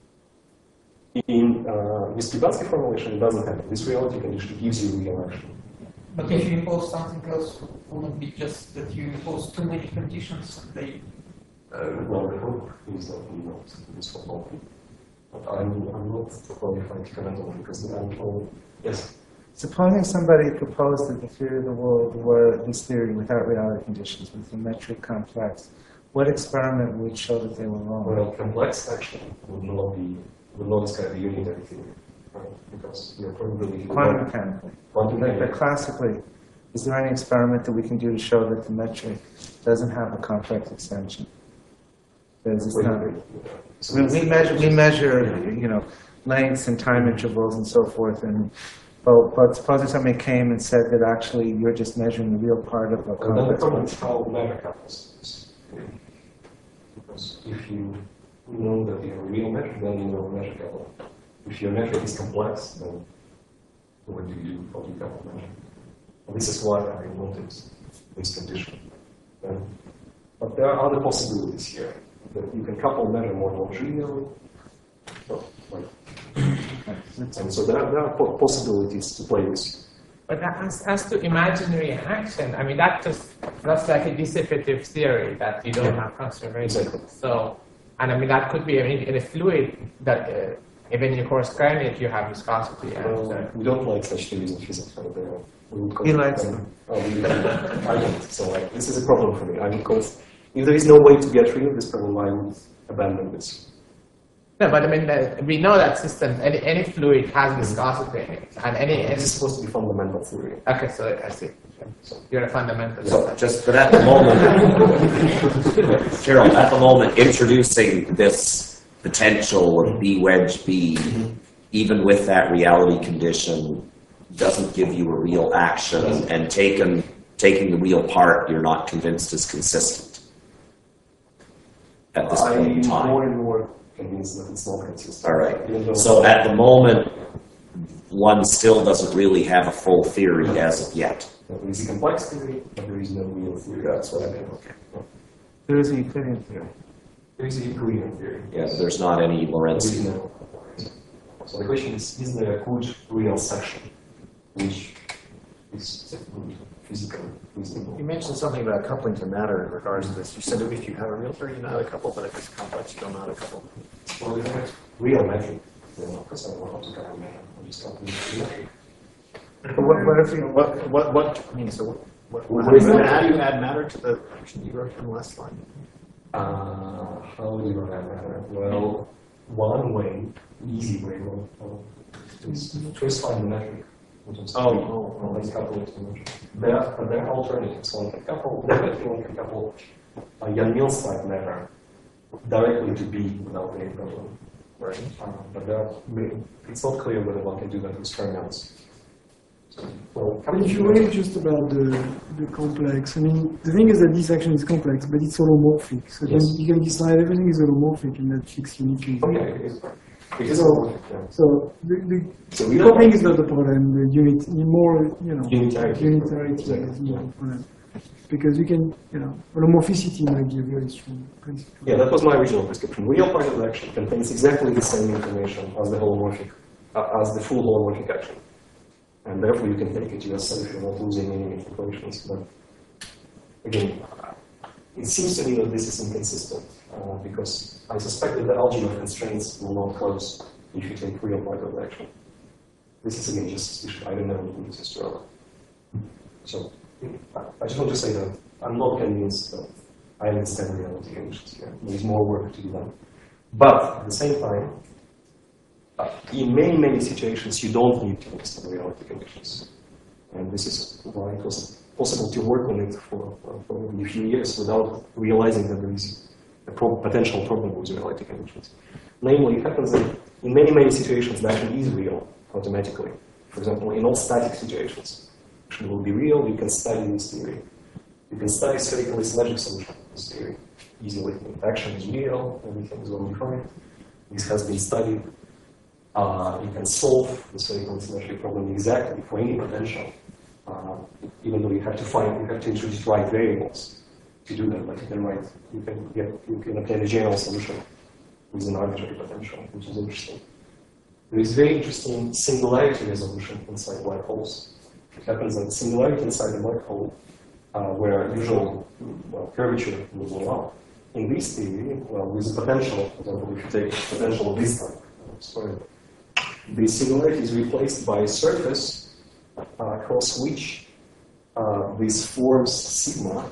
In with Lubatsky formulation, it doesn't happen. This reality condition gives you real action. But if you impose something else, wouldn't it be just that you impose too many conditions? Well, the hope is that we not this for all. But I'm not qualified to comment on it because I'm told, yes. Supposing somebody proposed that the theory of the world were this theory without reality conditions, with the metric complex, what experiment would show that they were wrong? Well, complex action would not describe a unitary theory, right? Because your probability. Quantum mechanically. Quantum mechanically. But classically, is there any experiment that we can do to show that the metric doesn't have a complex extension? So we measure, lengths and time intervals and so forth, but supposing somebody came and said that actually you're just measuring the real part of a complex. Then the problem is how measure couples. Because if you know that you're a real metric, then you know measure couple. If your metric is complex, then what do you do? How do you couple measure? And this is why I wanted this condition. But there are other possibilities here. That you can couple measure more trivially. And so there are possibilities to play with. But as to imaginary action, I mean, that's like a dissipative theory that you don't have conservation. Exactly. So, and I mean, that could be in a fluid that Even in coarse grained, you have viscosity. And, We don't like such theories in physics. Right? We would call He it, likes them. I don't. So like, this is a problem for me. I would call, if there is no way to get rid of this problem, I would abandon this. no, but I mean, we know that systems, any fluid has viscosity in it, and This is supposed to be fundamental theory. Okay, so I see. So you're a fundamentalist. So just, but at the moment, Gerald, at the moment, introducing this potential of B wedge B, even with that reality condition, doesn't give you a real action, and taking the real part, you're not convinced is consistent at this point in I'm time. more and more convinced that it's not consistent. All right. Even though- So at the moment, one still doesn't really have a full theory as of yet. There is a complex theory, but there is no real theory. That's what I mean. There is a Euclidean theory. There is a Euclidean theory. Yeah, but there's not any There is Lorentzian. no. So the question is there a good real section which is physically reasonable? You mentioned something about coupling to matter in regards to this. You said that if you have a real theory, you know how to couple, but if it's complex, you don't know how to couple. Well, it's not real metric. Because I don't know how to calculate matter. I just calculate the metric. But what if you, I mean, so What how is do you that? add matter to the function you wrote in the last line? How do you run that matter? Well, one way, easy way, is to first find the metric. Which is let's calculate the metric. There are alternatives. One can couple, definitely one can couple a Yang-Mills type matter directly to B without any problem. Right? But it's not clear whether one can do that with fermions. Well, But if you worry just about the complex, I mean, the thing is that this action is complex, but it's holomorphic. So then Yes. you can decide everything is holomorphic and that fits uniquely. oh yeah, it is. It is So- all, yeah. So the So we coupling don't is not the problem. The more, Unitarity. unitarity is more the problem. Because you can, holomorphicity might be a very strong principle. Yeah, that was my original prescription. Real part of the action contains exactly the same information as the holomorphic, as the full holomorphic action. And therefore you can take it yourself if you're not losing any equations. But again, it seems to me that this is inconsistent because I suspect that the algebra constraints will not close if you take real part of the action. This is again just suspicion. I don't know if this is true. So I just want to say that I'm not convinced that I understand reality conditions here. There's more work to be done. But at the same time, in many, many situations, you don't need to understand reality conditions. And this is why it was possible to work on it for probably a few years without realizing that there is a potential problem with reality conditions. Namely, it happens that in many, many situations, the action is real automatically. For example, in all static situations, action will be real. You can study this theory. You can study spherical symmetric solution of this theory easily. Action is real, everything is well defined. This has been studied. You can solve the spherical symmetry problem exactly for any potential, even though you have to introduce right variables to do that. Like you can obtain a general solution with an arbitrary potential, which is interesting. There is very interesting singularity resolution inside black holes. It happens that singularity inside the black hole, where usual curvature will blow up. In this theory, with the potential, for example, if you take the potential of this type, the singularity is replaced by a surface across which this forms sigma,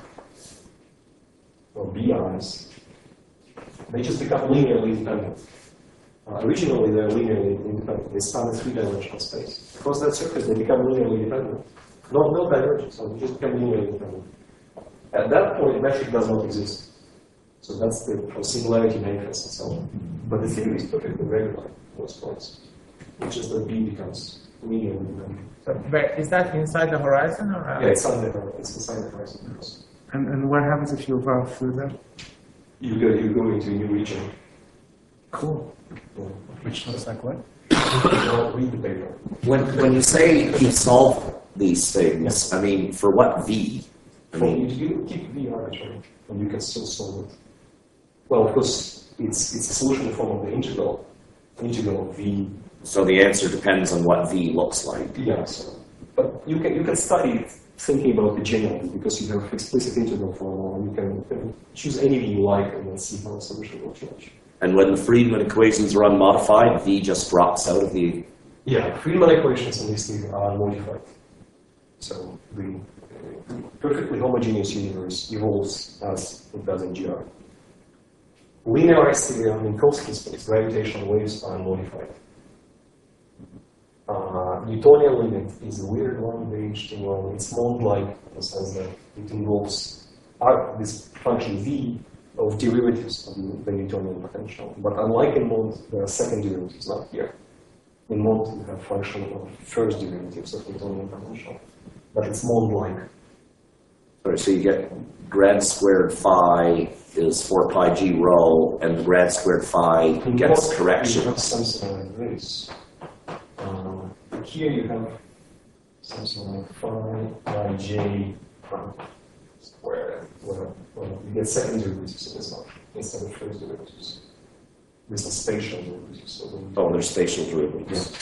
or BIs. They just become linearly independent. Originally, they're linearly independent. They span a three-dimensional space. Across that surface, they become linearly independent. No divergence, so they just become linearly independent. At that point, metric does not exist. So that's the singularity manifests itself. But the theory is perfectly regular at those points. It's just that B becomes linearly independent. So, but is that inside the horizon or? Yeah, it's inside the horizon. and what happens if you evolve through that? You go into a new region. Cool. Yeah. Which looks like what? Read the paper. When you say you solve these things, I mean, for what V? I mean, You keep V arbitrary, and you can still solve it. Well, of course, it's a solution in the form of the integral V. so the answer depends on what V looks like. Yes, but you can study it thinking about the general because you have explicit integral formula. You can choose any V you like and then see how the solution will change. And when the Friedman equations are unmodified, V just drops out of the... Yeah, Friedman equations in this case are modified. So the perfectly homogeneous universe evolves as it does in GR. Linear exterior Minkowski space, gravitational waves are modified. Newtonian limit is a weird one, the H1. It's Mond-like in the sense that it involves this function V of derivatives of the Newtonian potential. But unlike in Mond, there are second derivatives, not here. In Mond, you have function of first derivatives of Newtonian potential. But it's Mond-like. Sorry, so you get grad squared phi is 4 pi g rho, and the grad squared phi gets You correction. have something like this. Here you have something like phi by j squared. Well, you get second derivatives in this one instead of first derivatives. This is spatial derivatives. So Oh, there's spatial derivatives. yeah.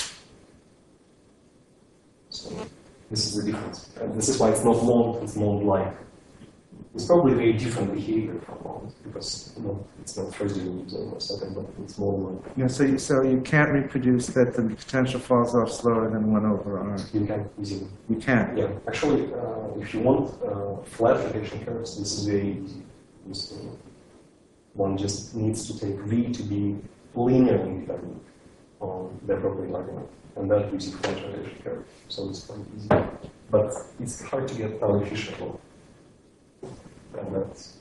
So this is the difference. And this is why it's not Mond, it's Mond-like. It's probably very different behavior from Mond because it's not first derivatives or second, but it's Mond-like. Yeah, so you can't reproduce that the potential falls off slower than 1 over r. You can easily. You can't. Yeah, actually, if you want flat rotation curves, this is very easy. One just needs to take V to be linearly independent on the appropriate argument, and that gives you flat rotation curve. So it's quite easy, but it's hard to get Pauli Fisher law, and that's.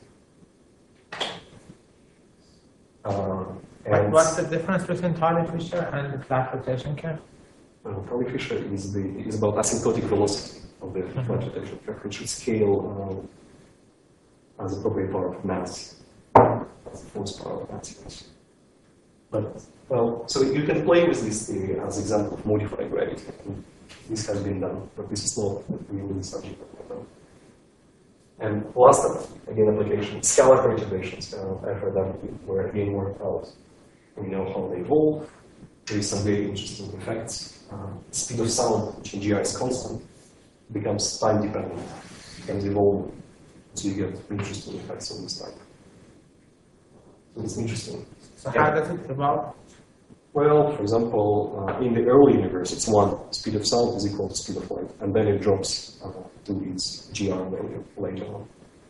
And What's the difference between Pauli Fisher and the flat rotation curve? Pauli Fisher is about asymptotic velocity of the flat rotation curve, which should scale as appropriate power of mass, as a force power of mass. Yes. But well, so you can play with this theory as an example of modified gravity. This has been done, but this is not really the subject of the talk. And last again application, scalar perturbations. FRW were again worked out. We know how they evolve. There is some very interesting effects. Speed of sound, which in GR is constant, becomes time dependent, becomes evolving. So you get interesting effects of this type. So it's interesting. So how does it evolve? Well, for example, in the early universe, it's 1. Speed of sound is equal to speed of light, and then it drops to its GR value later on.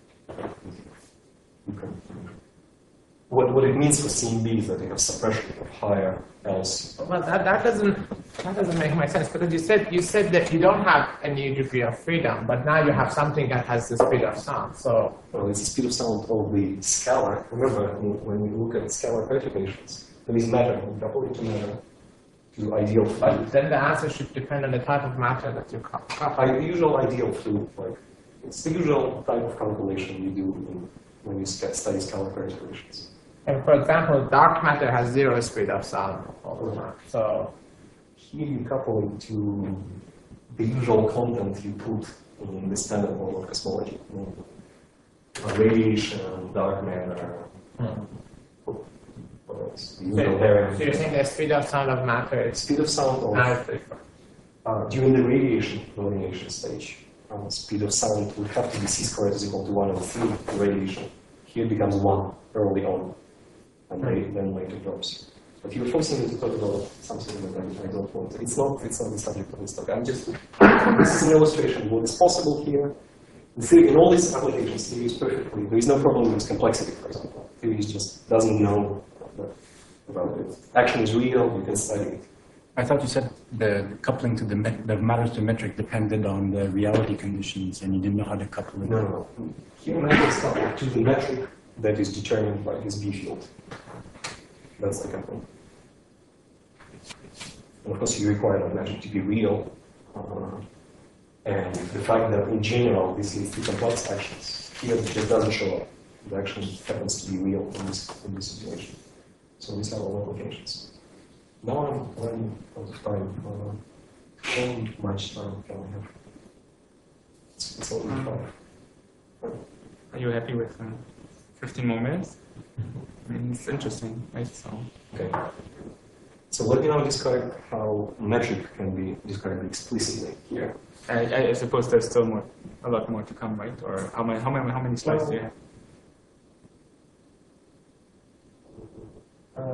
Okay. What it means for CMB is that you have suppression of higher else. Well, that doesn't make much sense because you said that you don't have any degree of freedom, but now you have something that has the speed of sound. So Well, it's the speed of sound of the scalar. Remember, when you look at scalar perturbations, there is matter, you couple it to matter, to ideal fluid. but then the answer should depend on the type of matter that you couple. Usual ideal fluid, like it's the usual type of calculation you do when you study scalar perturbations. And for example, dark matter has 0 speed of sound all the time. So Here you couple it to the usual content you put in the standard model of cosmology. Radiation, dark matter, what else? The usual variance. so you're saying the speed of sound of matter is Speed of sound of now different. during the radiation stage, speed of sound would have to be c squared is equal to 1 over 3 radiation. Here it becomes 1 early on, and then later drops. But you're forcing me to talk about something that I don't want. It's not the subject of this talk. This is an illustration of what is possible here. The theory, in all these applications, theory is perfectly, there is no problem with complexity, for example. Theory just doesn't know about it. Action is real, you can study it. I thought you said the coupling to the matter to metric depended on the reality conditions, and you didn't know how to couple it. No. Here matter is coupled to the metric that is determined by his B field. That's the coupling. And of course, you require that metric to be real. And the fact that in general this leads to complex actions, here it just doesn't show up. The action happens to be real in this situation. So these are all applications. Now I'm running out of time. How much time can I have? It's only 5. Are you happy with 15 more minutes? I mean, it's interesting, right? So. Okay. So let me now describe how metric can be described explicitly here. I suppose there's still a lot more to come, right? Or how many slides do you have?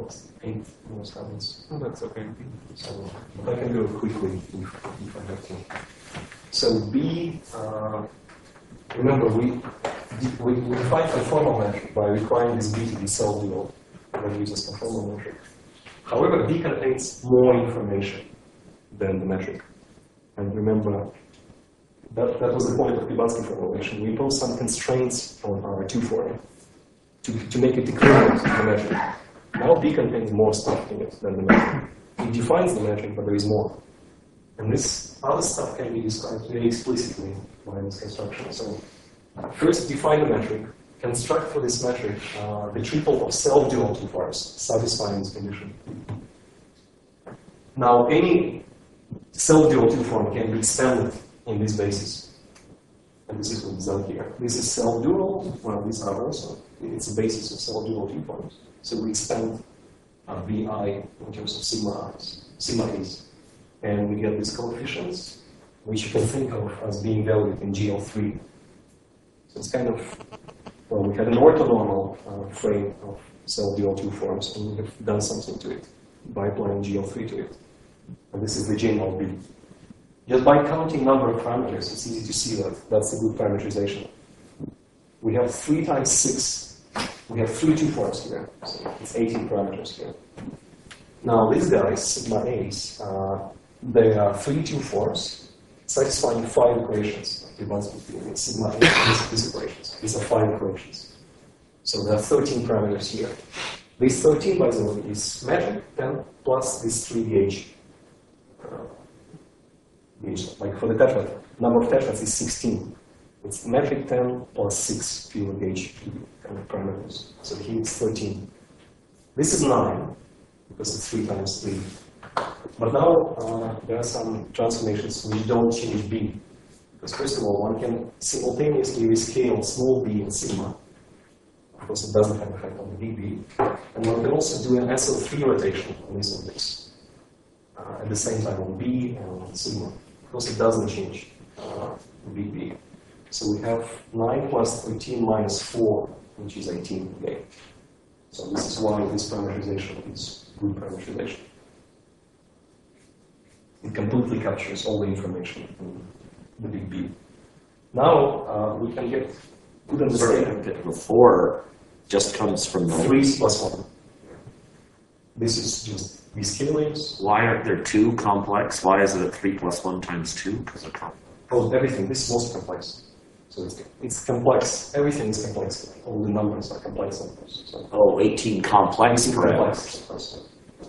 almost 8 most comments. Oh, that's okay. So I can go quickly if I have to. So B, remember we define conformal metric by requiring this B to be self-dual when uses conformal metric. However, B contains more information than the metric. And remember, that was the point of Kubansky formulation. We impose some constraints on our two form to make it equivalent to the metric. Now B contains more stuff in it than the metric. It defines the metric, but there is more. And this other stuff can be described very explicitly by this construction. So first define the metric, construct for this metric the triple of self-dual two-forms satisfying this condition. Now any self-dual two-form can be expanded in this basis. And this is what is done here. This is self-dual, well these are also, it's a basis of self-dual two-forms. So we expand BI in terms of sigma A's. And we get these coefficients, which you can think of as being valued in GL3. So it's kind of, well, we had an orthonormal frame of self-dual two-forms, and we have done something to it by applying GL3 to it. And this is the J mod B. Just by counting number of parameters, it's easy to see that that's a good parameterization. We have 3 times 6. We have 3 two-forms here, so it's 18 parameters here. Now these guys, sigma A's, they are 3 two-forms satisfying 5 equations. Sigma A, these equations. These are 5 equations. So there are 13 parameters here. This 13, by the way, is metric 10 plus this 3 gauge. Like for the tetrad, number of tetrads is 16. It's metric 10 plus 6 pure gauge kind of parameters. So here it's 13. This is 9 because it's 3 times 3. But now there are some transformations which don't change B. Because first of all, one can simultaneously rescale small b and sigma. Of course, it doesn't have effect on the big B. And one can also do an SO3 rotation on this index at the same time on B and on sigma. Of course, it doesn't change the big B. So we have 9 plus 13 minus 4, which is 18 again. So this is why this parameterization is good parameterization. It completely captures all the information in the big B. Now we can get good understanding. The 4 just comes from the 3 plus 1. This is just rescalings. Why aren't there 2 complex? Why is it a 3 plus 1 times 2? Because of complex. Oh, everything. This is most complex. So it's complex. Everything is complex. All the numbers are complex numbers. So 18 complex parameters.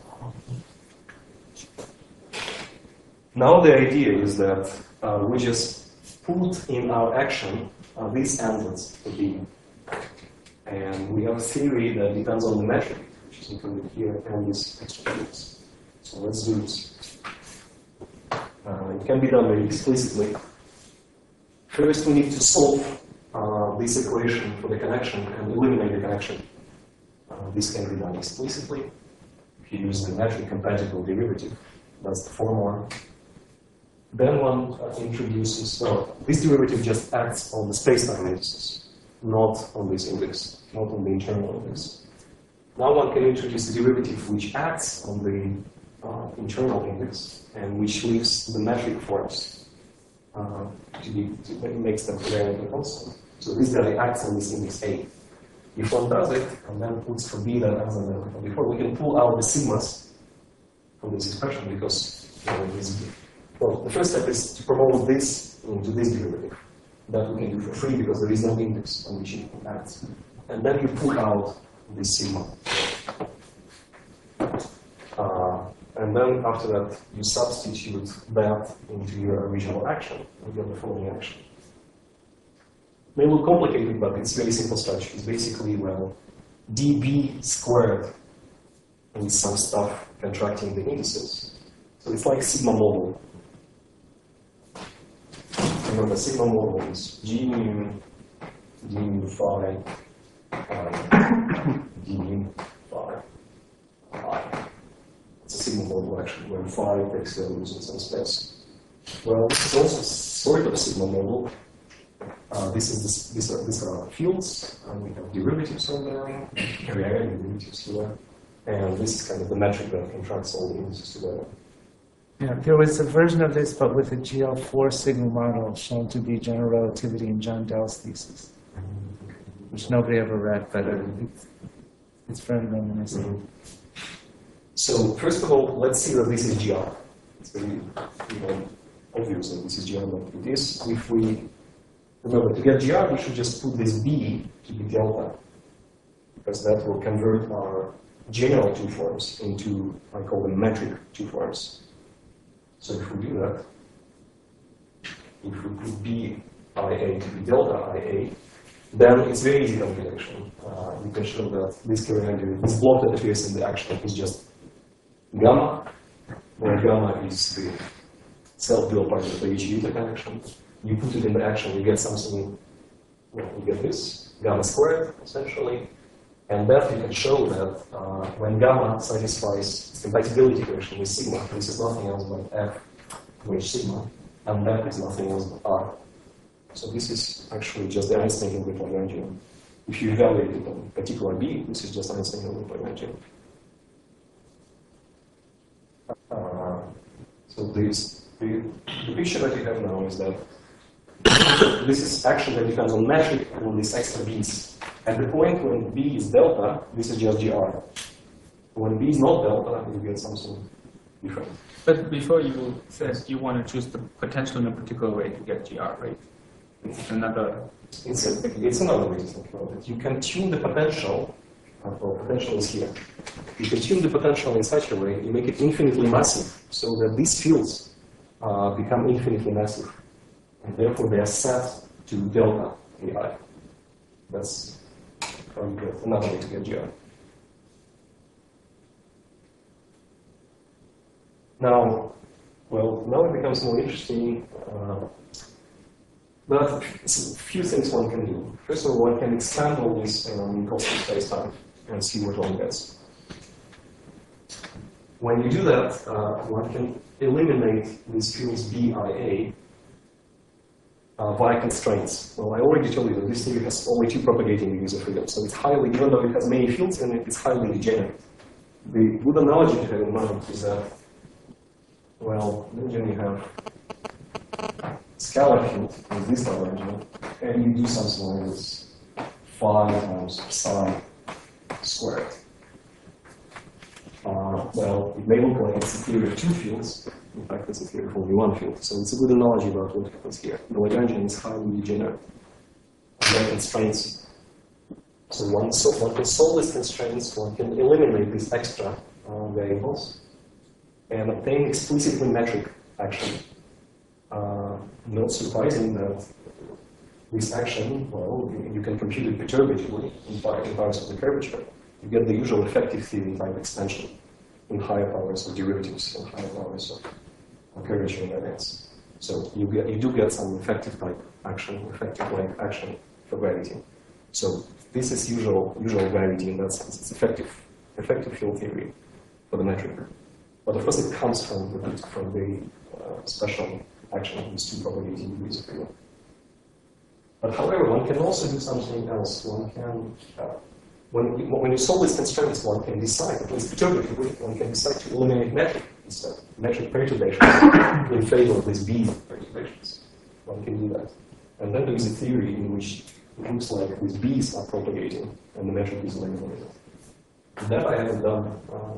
Now the idea is that we just put in our action these endlets to B. And we have a theory that depends on the metric, which is included here, and these extra fields. So let's do this. It can be done very explicitly. First, we need to solve this equation for the connection and eliminate the connection. This can be done explicitly if you use the metric compatible derivative. That's the formula. Then one introduces, well, this derivative just acts on the space-time indices, not on this index, not on the internal index. Now one can introduce a derivative which acts on the internal index and which leaves the metric forms makes them covariant and constant. So this guy acts on this index A. If one does it and then puts for B that as an before, we can pull out the sigmas from this expression because well, the first step is to promote this into this derivative. That we can do for free because there is no index on which it acts. And then you pull out this sigma. And then after that, you substitute that into your original action, and you get the following action. It may look complicated, but it's very simple structure. It's basically, well, dB squared and some stuff contracting the indices. So it's like sigma model. Remember, sigma model is G mu, D mu phi, D mu phi, I. It's a sigma model actually, where phi takes values in some space. Well, this is also sort of a sigma model. These are fields, and we have derivatives on them, derivatives here. And this is kind of the metric that contracts all the indices together. Yeah, there was a version of this, but with a GL4 sigma model shown to be general relativity in John Dell's thesis, which nobody ever read, but it's very reminiscent. So first of all, let's see that this is GR. It's very obvious that this is GR, but it is. If we remember, to get GR, we should just put this B to be delta, because that will convert our general two forms into, I call them metric two forms. So if we do that, if we put B IA to be delta IA, then it's very easy calculation. You can show that this covariant, this block that appears in the action is just gamma, where gamma is the self-dual part of the HU connection. You put it in the action, you get something, you get this, gamma squared, essentially. And that you can show that when gamma satisfies its compatibility equation with sigma, this is nothing else but F with sigma, and that is nothing else but R. So this is actually just the Einstein Lagrangian. If you evaluate it on particular B, this is just Einstein Lagrangian. So the picture that you have now is that this is action that depends on metric on these extra B's. At the point when B is delta, this is just GR. When B is not delta, you get something different. But before you said you want to choose the potential in a particular way to get GR, right? It's another. It's another way to think about it. You can tune the potential. Well, potential is here. You can tune the potential in such a way you make it infinitely massive, so that these fields become infinitely massive, and therefore they are set to delta AI. That's how you get another way to get GR. Now it becomes more interesting. But a few things one can do. First of all, one can expand all this in Minkowski space-time and see what one gets. When you do that, one can eliminate these fields BIA via constraints. Well, I already told you that this theory has only two propagating degrees of freedom, so it's highly, even though it has many fields in it, it's highly degenerate. The good analogy to have in mind is that, well, imagine you have scalar field in this dimension, and you do something like this 5 times psi squared. Well, it may look like it's a theory of two fields. In fact, it's a theory of only one field. So it's a good analogy about what happens here. The Lagrangian is highly degenerate. And then constraints. So one can solve these constraints, one can eliminate these extra variables, and obtain explicitly metric action. Not surprising that this action, well, you can compute it perturbatively in powers of the curvature. You get the usual effective theory type extension in higher powers of derivatives and higher powers of curvature invariance. So you do get some effective type action, effective like action for gravity. So this is usual gravity in that sense. It's effective field theory for the metric. But of course it comes from the special action, these two propagating degrees of freedom. But however, one can also do something else. One can, when you solve these constraints, one can decide, at least perturbatively, one can decide to eliminate metric instead, metric perturbations in favor of these B perturbations. One can do that. And then there is a theory in which it looks like these B's are propagating and the metric is eliminated. That I haven't done,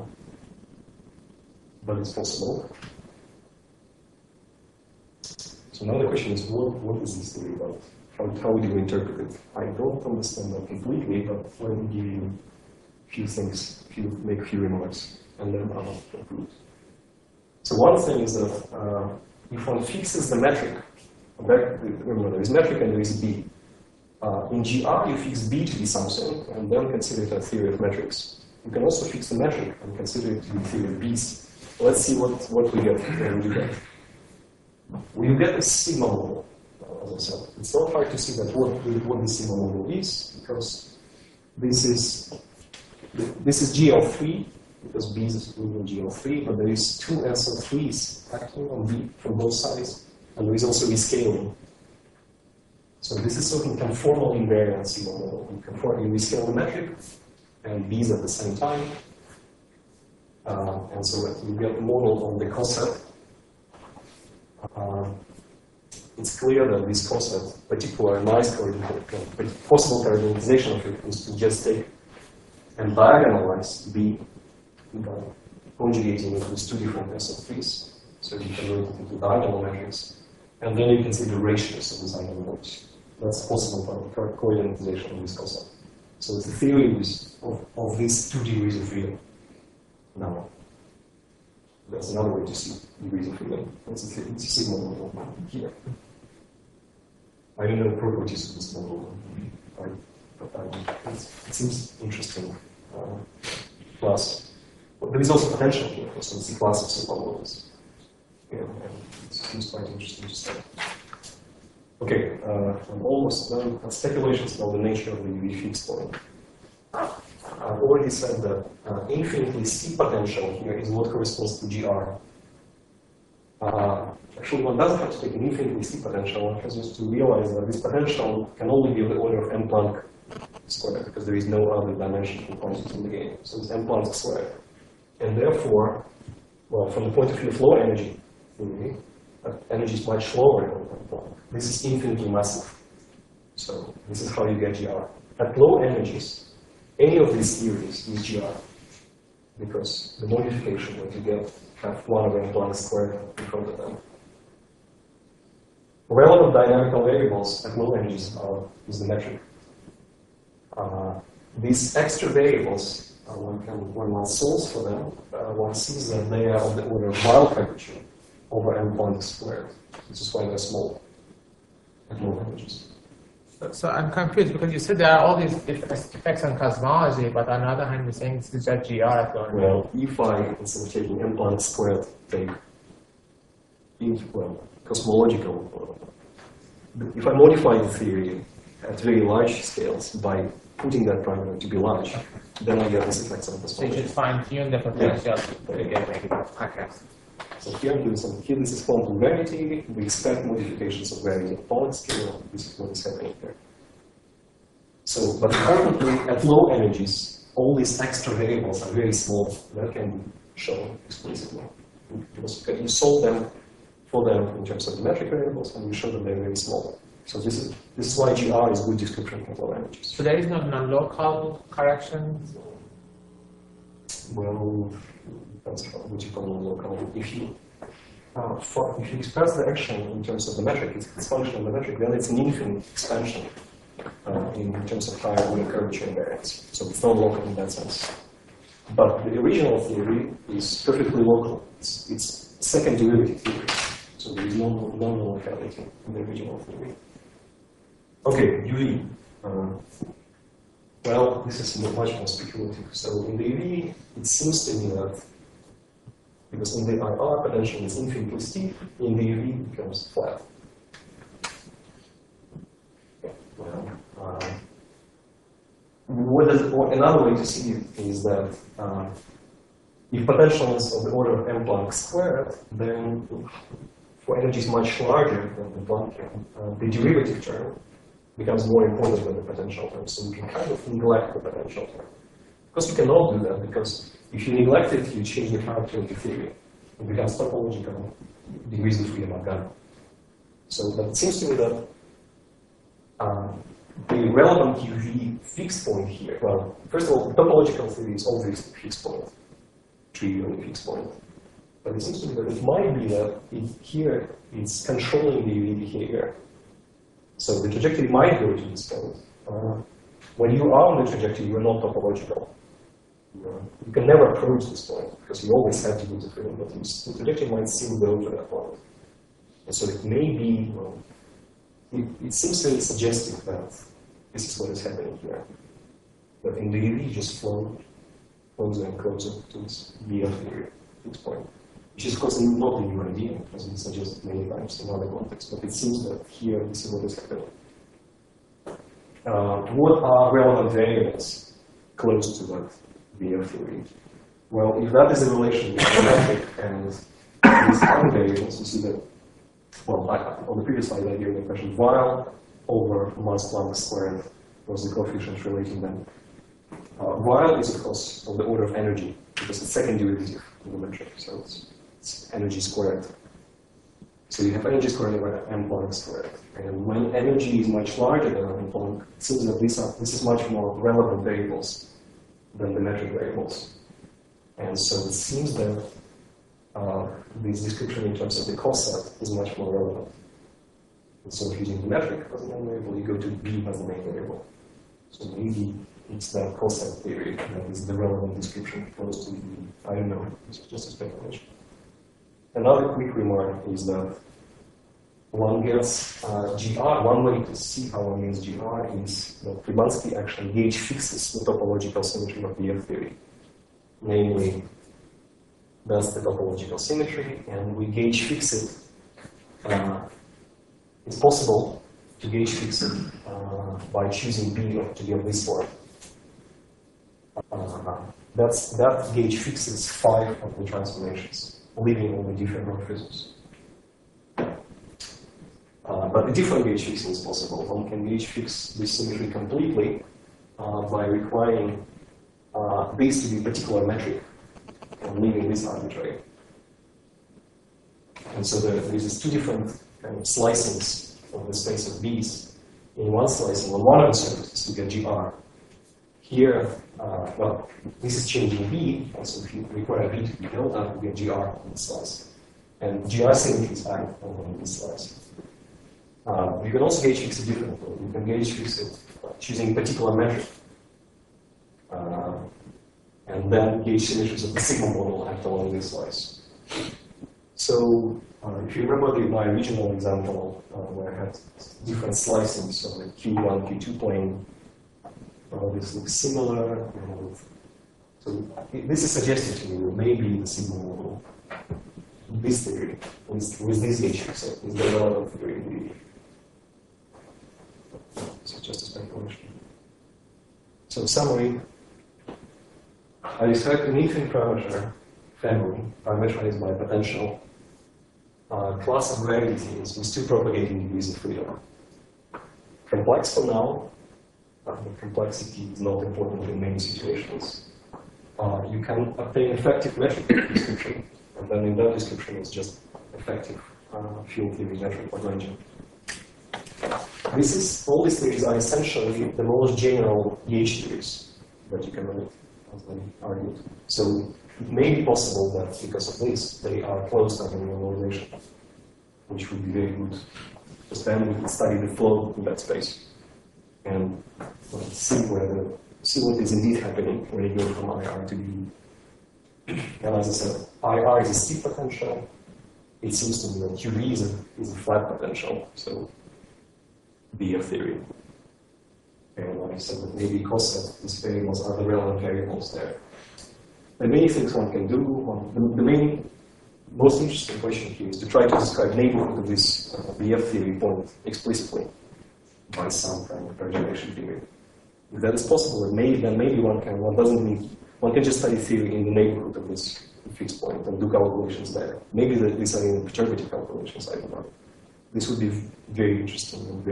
but it's possible. So now the question is, what is this theory about? How do you interpret it? I don't understand that completely, but let me give you a few things, make a few remarks, and then I'll conclude. So one thing is that if one fixes the metric, remember there is metric and there is B. In GR you fix B to be something, and then consider it a theory of metrics. You can also fix the metric and consider it to be a theory of B's. Let's see what we get when we do that. We get a sigma model, as I said. It's not hard to see that what the sigma model is, because this is GL3, because B is within GL3, but there is two SL3s acting on B from both sides, and there is also rescaling. So this is sort of conformal invariant sigma model. You rescale the metric and B's at the same time, And so you get modeled on the coset. It's clear that this coset, particular nice possible coordinatization of it is to just take and diagonalize B by conjugating it with two different SO3s. So you can write it into diagonal measures. And then you can see the ratios of these eigenvalues. That's possible for coordinatization of this concept. So it's the theory of these 2 degrees of freedom. Now, that's another way to see degrees of freedom. It's a sigma model here. I don't know the properties of this model, but it seems interesting. Plus, there is also potential here, so it's the class of supermodels. Yeah, and it seems quite interesting to study. Okay, I'm almost done. Speculations about the nature of the UV fixed point. I've already said that infinitely steep potential here is what corresponds to GR. Actually, one doesn't have to take an infinitely steep potential. One has just to realize that this potential can only be of the order of m Planck squared, because there is no other dimension for quantities in the game. So it's m Planck squared. And therefore, well, from the point of view of low energy theory, energy is much lower than m Planck. This is infinitely massive. So this is how you get GR. At low energies, any of these theories is GR, because the modification that you get have 1 over m Planck squared in front of them. Relevant dynamical variables at low energies is the metric. These extra variables, when one solves for them, one sees that they are of the order of Weyl curvature over m Planck squared. This is why they're small at low energies. So I'm confused because you said there are all these effects on cosmology, but on the other hand, you're saying this is just GR at low energy. Well, if I, instead of taking m Planck squared, take cosmological, if I modify the theory at very large scales by putting that parameter to be large, then I get these effects on So cosmology. you just fine-tune the potential to get okay. So here I'm doing some, here this is quantum gravity, we expect modifications of gravity at Planck scale, this is what is happening here. So, but currently at low energies, all these extra variables are very small. That can be shown explicitly. Because you solve them for them in terms of the metric variables, and you show that they're very small. So this is why GR is a good description of low energies. So there is no non-local correction? Well, that's what you call non-local. If you express the action in terms of the metric, it's function of the metric, then it's an infinite expansion in terms of higher order curvature invariance. So it's non-local in that sense. But the original theory is perfectly local. It's second derivative theory. So there is no non-locality in the original theory. Okay, UV. Well, this is much more speculative. So in the UV, it seems to me that because in the IR potential is infinitely steep, in the UV it becomes flat. Another way to see it is that if potential is of the order of m Planck squared, then for energies much larger than the Planckian, the derivative term becomes more important than the potential term. So we can kind of neglect the potential term. Of course, we cannot do that, because if you neglect it, you change the character of the theory. It becomes topological degrees of freedom are gone. So but it seems to me that the relevant UV fixed point here, well, first of all, the topological theory is obviously a fixed point, trivially fixed point. But it seems to me that it might be that here it's controlling the UV behavior. So the trajectory might go to this point. When you are on the trajectory, you are not topological. You can never approach this point, because you always have to do the freedom, but the trajectory might still go to that point. And so it may be, well, it seems to be suggestive that this is what is happening here. That in the UV, you just flow closer and closer to this BF theory, this point. Which is, of course, not a new idea, as we suggested many times in other contexts, but it seems that here this is what is happening. What are relevant variables close to that BF theory? Well, if that is a relation between the metric and these other variables, you see that, well, on the previous slide I gave the question, Weyl over mass Planck squared was the coefficient relating them. Weyl is, of course, of the order of energy. because it's second derivative of the metric, so it's energy squared. So you have energy squared over m Planck squared. And when energy is much larger than m Planck, it seems that this is much more relevant variables than the metric variables. And so it seems that this description in terms of the coset is much more relevant. And so if using the metric as the main variable, you go to B as the main variable. So maybe it's that coset theory that is the relevant description close to B. I don't know. It's just a speculation. Another quick remark is that one gets GR. One way to see how one gets GR is that Fribansky actually gauge fixes the topological symmetry of the F theory. Namely, that's the topological symmetry, and we gauge fix it. It's possible to gauge fix it by choosing B to be of this form. That gauge fixes 5 of the transformations, leaving only different morphisms. But a different gauge fixing is possible. One can gauge fix this symmetry completely by requiring this to be a particular metric and leaving this arbitrary. And so there's two different kind of slicings of the space of B's. In one slicing, on one of the surfaces, you get GR. Here, well, this is changing B, and so if you require B to be delta, you get GR on this slice. And GR symmetry is back on this slice. You can also gauge fix it differently. You can gauge fix it choosing a particular metric. And then gauge symmetries of the sigma model act along this slice. So if you remember my original example where I had different slicings of the Q1, Q2 plane, this looks similar. So this is suggested to me that maybe the sigma model, this theory, with this gauge fixer, is the relevant theory. So just a speculation. So summary, I described an infinite parameter family parameterized by potential class of gravities with 2 propagating degrees of freedom. Complex for now, the complexity is not important in many situations. You can obtain effective metric description, and then in that description it's just effective field theory metric Lagrangian. All these theories are essentially the most general gauge theories that you can write, as I argued. So it may be possible that because of this, they are closed under normalization, which would be very good. Because then we can study the flow in that space and see what is indeed happening when you go from IR to B. And as I said, IR is a steep potential. It seems to me that QB is a flat potential. So BF theory. And like I said, that maybe coset, these variables are the relevant variables there. There are many things one can do. The most interesting question here is to try to describe neighborhood of this BF theory point explicitly by some kind of perturbation theory. If that is possible, then maybe one can just study theory in the neighborhood of this fixed point and do calculations there. Maybe these are in perturbative calculations, I don't know. This would be very interesting and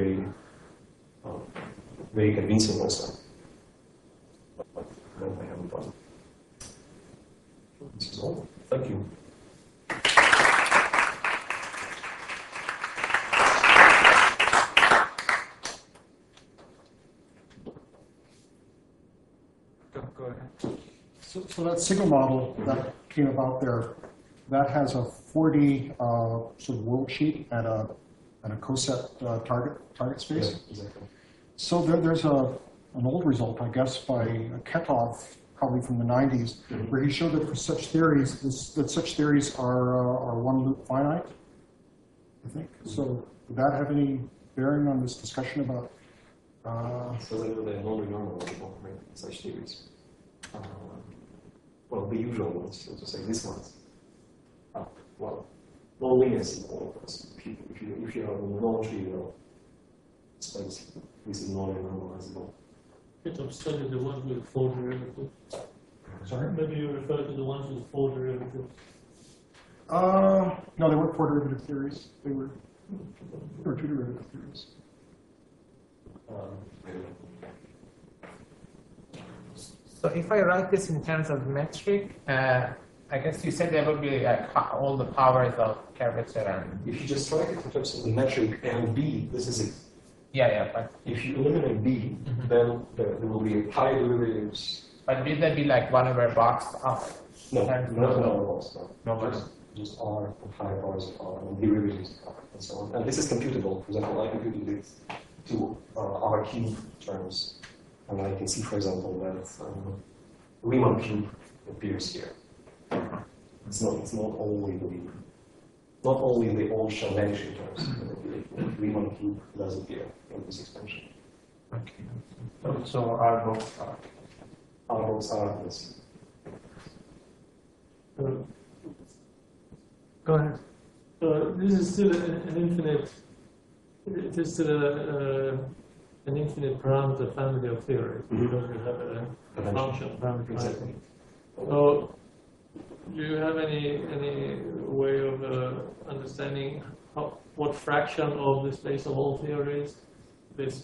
very convincing also. But I haven't done. This is all. Thank you. Go ahead. So that sigma model that came about there, that has a 4D sort of worldsheet and a coset target space. Yeah, exactly. So there's an old result, I guess, by Ketov, probably from the 90s, where he showed that for such theories, are one loop finite, I think. So would that have any bearing on this discussion about? So they are non-renormal such theories. Well, the usual ones, so to say, these ones. Well, non-linear simple ones. If you have a non-trivial space, this is non-renormalizable. Ketov studied the ones with 4 derivatives. Sorry? Maybe you refer to the ones with 4 derivatives. No, they weren't 4 derivative theories. They were 2 derivative theories. So if I write this in terms of metric, I guess you said there will be all the powers of curvature and. If you just write it in terms of the metric and b, this is it. Yeah, but if you eliminate b, then there will be pi derivatives. But will there be like 1 over box of? No, no, no. Just r and higher powers of r and derivatives of r and so on. And this is computable. For example, I computed it to r cube terms, and I can see, for example, that Riemann cube appears here. It's not only the old shell vanishing terms. Riemann cube does appear in this expansion. Okay. So R box are. R box are this. Go ahead. This is still an infinite. It is still an infinite parameter family of theories because we have a function parameter. Exactly. So, do you have any way of understanding what fraction of the space of all theories this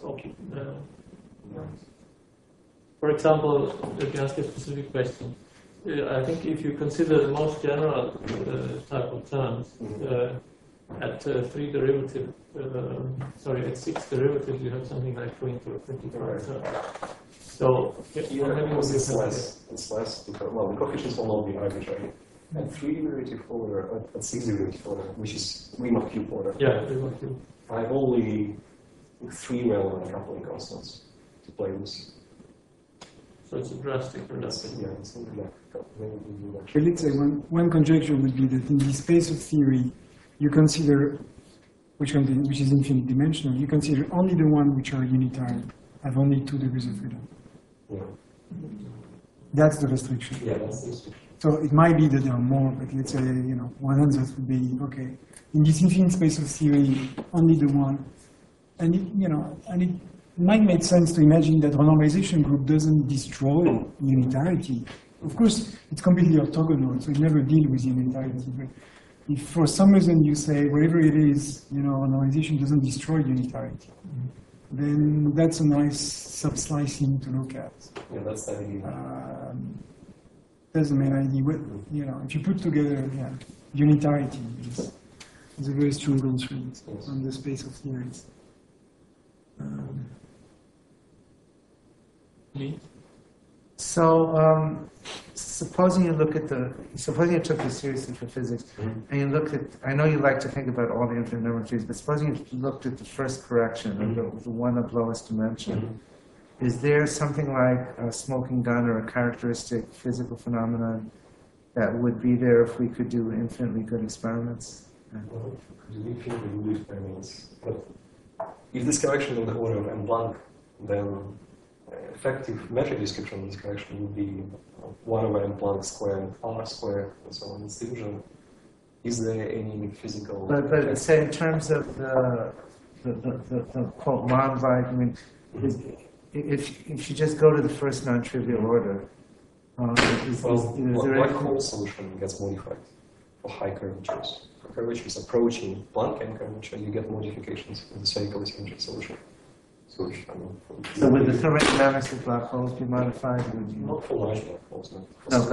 for example, let me ask a specific question. I think if you consider the most general type of terms, at 3 derivative, at 6 derivatives, you have something like 20 or 25 terms. So, it's less because, well, the coefficients will not be arbitrary. At 3 derivative order, at 6 derivative order, which is Riemann cube order. Yeah, Riemann cube. I have only 3 relevant coupling constants to play with. So it's a drastic reduction. Yeah, it's something like But let's say one conjecture would be that in the space of theory, you consider, which is infinite dimensional, you consider only the one which are unitary, have only 2 degrees of freedom. Yeah. That's the restriction. Yeah, that's the restriction. So it might be that there are more, but let's say, one answer would be, okay, in this infinite space of theory, only the one. And it might make sense to imagine that renormalization group doesn't destroy unitarity. Of course, it's completely orthogonal, so it never deals with unitarity. But if for some reason you say whatever it is, renormalization doesn't destroy unitarity, then that's a nice sub-slicing to look at. Yeah, that's the idea. That's the main idea. If you put together, unitarity is a very strong constraint on the space of theories. So, supposing you took this seriously for physics, and you looked at, I know you like to think about all the infinite number of trees, but supposing you looked at the first correction, the one of lowest dimension, is there something like a smoking gun or a characteristic physical phenomenon that would be there if we could do infinitely good experiments? Infinitely good experiments. But if this correction is in the order of m blanc, then effective metric description of this correction would be 1 over m Planck squared, r squared, and so on. It's the usual. Is there any physical? But say in terms of the quote non-like, I mean, if you just go to the first non-trivial order, black hole solution gets modified for high curvatures. For curvatures approaching Planck and curvature, you get modifications in the spherical symmetric solution. So would the thermodynamics of black holes be modified? Not for large black holes, no.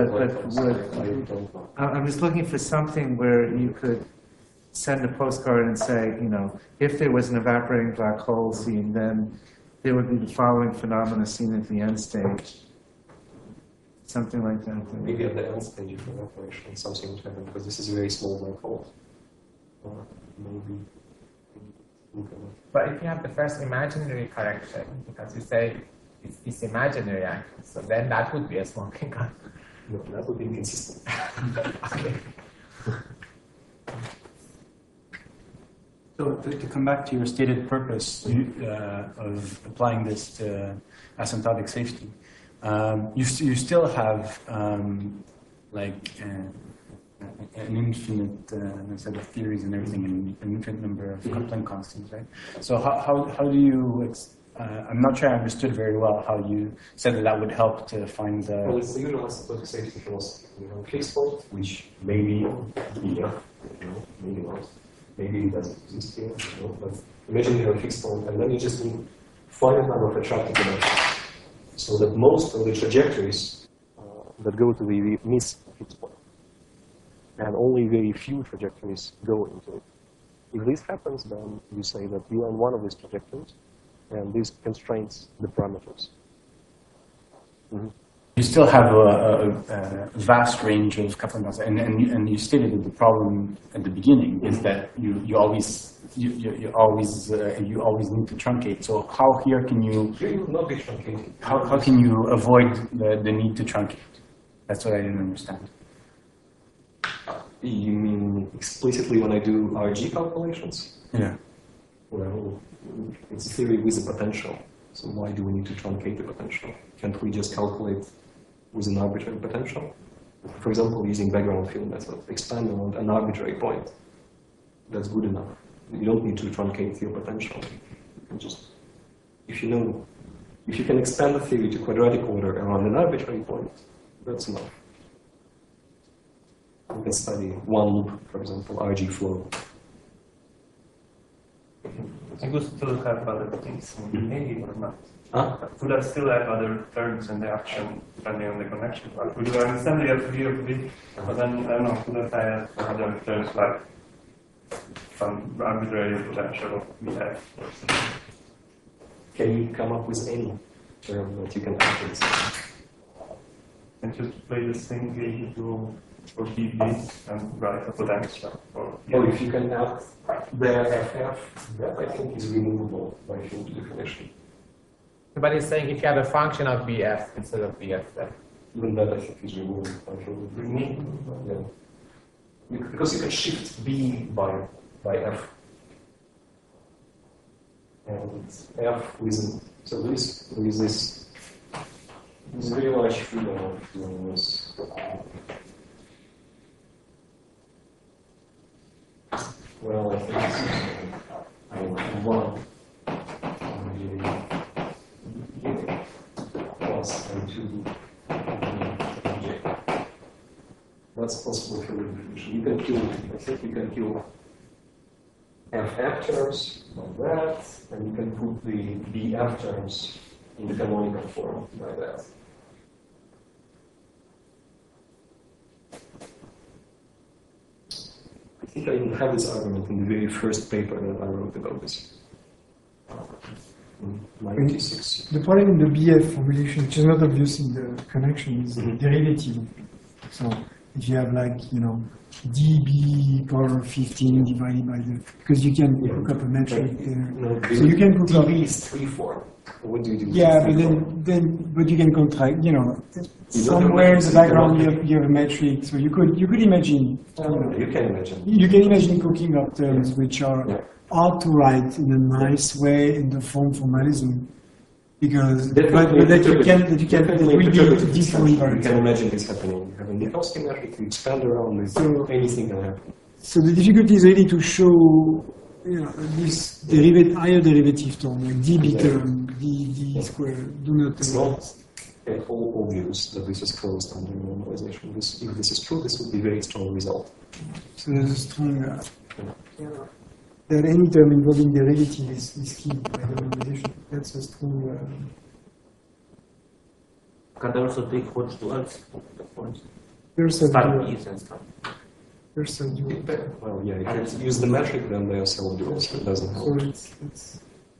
But I'm just looking for something where you could send a postcard and say, if there was an evaporating black hole seen, then there would be the following phenomena seen at the end stage. Something like that. Maybe at the end stage of evaporation, something would happen, because this is a very small black hole. Maybe. But if you have the first imaginary correction, because you say it's imaginary actually, so then that would be a smoking gun. No, that would be inconsistent. Okay. So to come back to your stated purpose of applying this to asymptotic safety, you still have an infinite set of theories and everything, and an infinite number of coupling constants, right? So how do you? I'm not sure I understood very well how you said that would help to find the. Well, it's the usual asymptotic safety philosophy. You have a fixed point, which maybe here, maybe not, maybe it doesn't exist here. But imagine you have a fixed point, and then you just need finite number of attractive dimensions. so that most of the trajectories that go to the miss fixed point, and only very few trajectories go into it. If this happens, then you say that you are in one of these trajectories, and this constrains the parameters. Mm-hmm. You still have a vast range of Kaplan constants, and you stated that the problem at the beginning is that you always need to truncate. So how here can you? Here you will not be truncating. How can you avoid the need to truncate? That's what I didn't understand. You mean explicitly when I do RG calculations? Yeah. Well, it's a theory with a potential. So why do we need to truncate the potential? Can't we just calculate with an arbitrary potential? For example, using background field method, expand around an arbitrary point. That's good enough. You don't need to truncate your potential. You can just, if you can expand the theory to quadratic order around an arbitrary point, that's enough. You can study one loop, for example, RG flow. I could still have other things, maybe or not. Huh? Could I still have other terms in the action depending on the connection? Like, would you understand the FV of V? But then, I don't know, could I have other terms like some arbitrary potential of VF or something? Can you come up with any term that you can add to this? And just play the same game to for BB and write a potential for if you can add the FF, that I think is removable by field definition. But it's saying if you have a function of BF instead of BF, then. Even that I think is removable by field definition. Yeah. Because you can shift B by F. And F with, so this very large freedom of doing this. Well, I think it's one plus and 2. That's possible for the definition. You can kill, I think you can kill FF terms like that, and you can put the BF terms in the canonical form like that. I think I even have this argument in the very first paper that I wrote about this. 96. The problem in the BF formulation, which is not obvious in the connection, is the derivative. So if you have like, dB power 15 divided by the, because you can hook up a metric there. So you can hook up. dB is 3 form. What do you do? Yeah, but you can contract, somewhere in the background you have a metric. So you could imagine. You can imagine. You can imagine cooking up terms which are hard to write in a nice way in the form formalism, because but that you can that will be different. You can imagine this happening. You have a Minkowski metric, you expand around this, so anything can happen. So the difficulty is really to show this higher derivative term, like dB term, d squared, do not. It's not at all obvious that this is closed under normalization. If this is true, this would be a very strong result. So there's a strong. That any term involving derivative is key by normalization. That's a strong. Can I also take what to else? There's a P's and stuff. There's a dual. Well, yeah, if you use the metric, then they are self-dual, so it doesn't help. So it's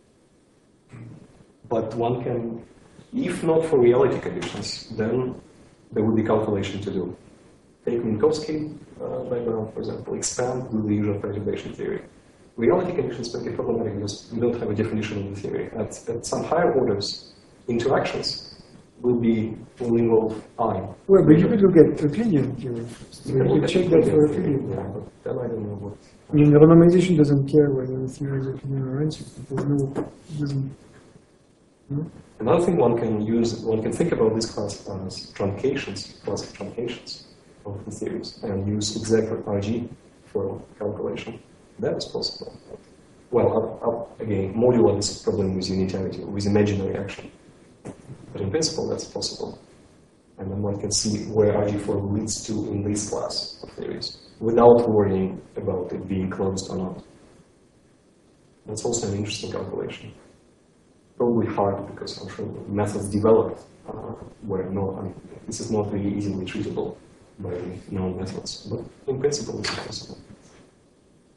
But one can, if not for reality conditions, then there would be calculation to do. Take Minkowski background, for example, expand with the usual perturbation theory. Reality conditions may be problematic because we don't have a definition of the theory. At some higher orders, interactions will involve I. Well, but you could look at Euclidean theory. You could check that for Euclidean. Yeah, but then I don't know what. I mean, the normalization doesn't care whether the theory is Euclidean or Rancic. It doesn't. Another thing one can think about this class as class of truncations of the theories, and use exactly RG for calculation. That is possible. Well, again, modular this problem with unitarity, with imaginary action. But in principle, that's possible. And then one can see where RG4 leads to in this class of theories, without worrying about it being closed or not. That's also an interesting calculation. probably hard because functional methods developed where no, I mean, this is not really easily treatable by known methods, but in principle it's possible.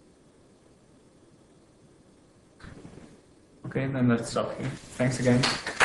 Okay, then let's stop here. Thanks again.